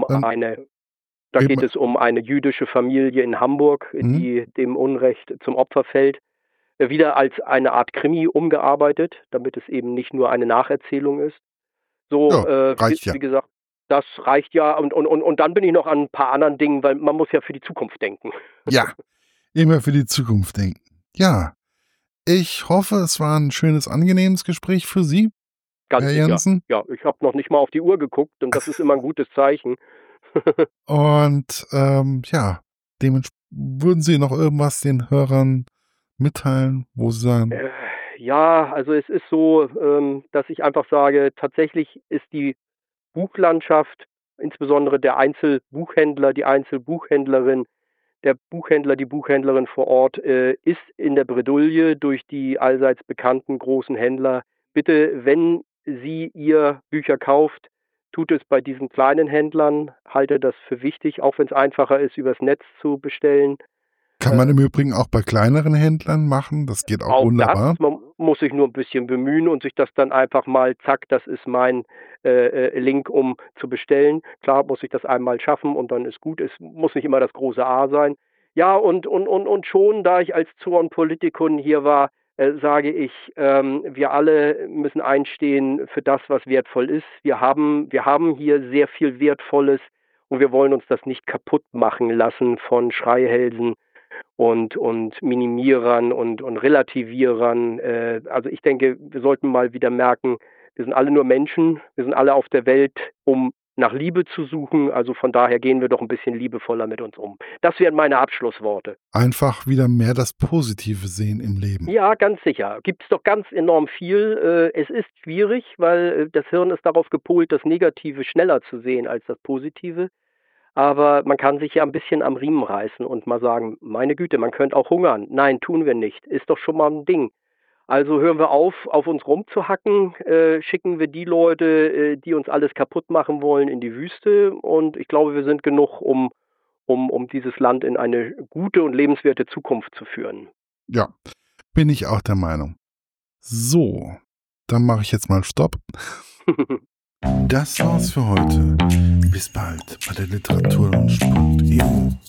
eine jüdische Familie in Hamburg, die dem Unrecht zum Opfer fällt. Wieder als eine Art Krimi umgearbeitet, damit es eben nicht nur eine Nacherzählung ist. So, reicht wie gesagt, das reicht ja und dann bin ich noch an ein paar anderen Dingen, weil man muss ja für die Zukunft denken. Ja, immer für die Zukunft denken. Ja, ich hoffe, es war ein schönes, angenehmes Gespräch für Sie, Ganz Herr sicher. Jensen. Ja, ich habe noch nicht mal auf die Uhr geguckt und das ist immer ein gutes Zeichen. Und würden Sie noch irgendwas den Hörern mitteilen, wo Sie sagen? Ja, also es ist so, dass ich einfach sage, tatsächlich ist die Buchlandschaft, insbesondere der Einzelbuchhändler, die Einzelbuchhändlerin, der Buchhändler, die Buchhändlerin vor Ort, ist in der Bredouille durch die allseits bekannten großen Händler. Bitte, wenn ihr Bücher kauft, tut es bei diesen kleinen Händlern, halte das für wichtig, auch wenn es einfacher ist, übers Netz zu bestellen. Kann man im Übrigen auch bei kleineren Händlern machen, das geht auch wunderbar. Man muss sich nur ein bisschen bemühen und sich das dann einfach mal, zack, das ist mein Link, um zu bestellen. Klar muss ich das einmal schaffen und dann ist gut, es muss nicht immer das große A sein. Ja, und schon, da ich als Zoon Politikon hier war, sage ich, wir alle müssen einstehen für das, was wertvoll ist. Wir haben hier sehr viel Wertvolles und wir wollen uns das nicht kaputt machen lassen von Schreihälsen und Minimierern und Relativierern. Also ich denke, wir sollten mal wieder merken, wir sind alle nur Menschen, wir sind alle auf der Welt, um nach Liebe zu suchen. Also von daher gehen wir doch ein bisschen liebevoller mit uns um. Das wären meine Abschlussworte. Einfach wieder mehr das Positive sehen im Leben. Ja, ganz sicher. Gibt es doch ganz enorm viel. Es ist schwierig, weil das Hirn ist darauf gepolt, das Negative schneller zu sehen als das Positive. Aber man kann sich ja ein bisschen am Riemen reißen und mal sagen, meine Güte, man könnte auch hungern. Nein, tun wir nicht. Ist doch schon mal ein Ding. Also hören wir auf uns rumzuhacken, schicken wir die Leute, die uns alles kaputt machen wollen, in die Wüste. Und ich glaube, wir sind genug, um dieses Land in eine gute und lebenswerte Zukunft zu führen. Ja, bin ich auch der Meinung. So, dann mache ich jetzt mal Stopp. Das war's für heute. Bis bald bei der Literaturlaunch.eu.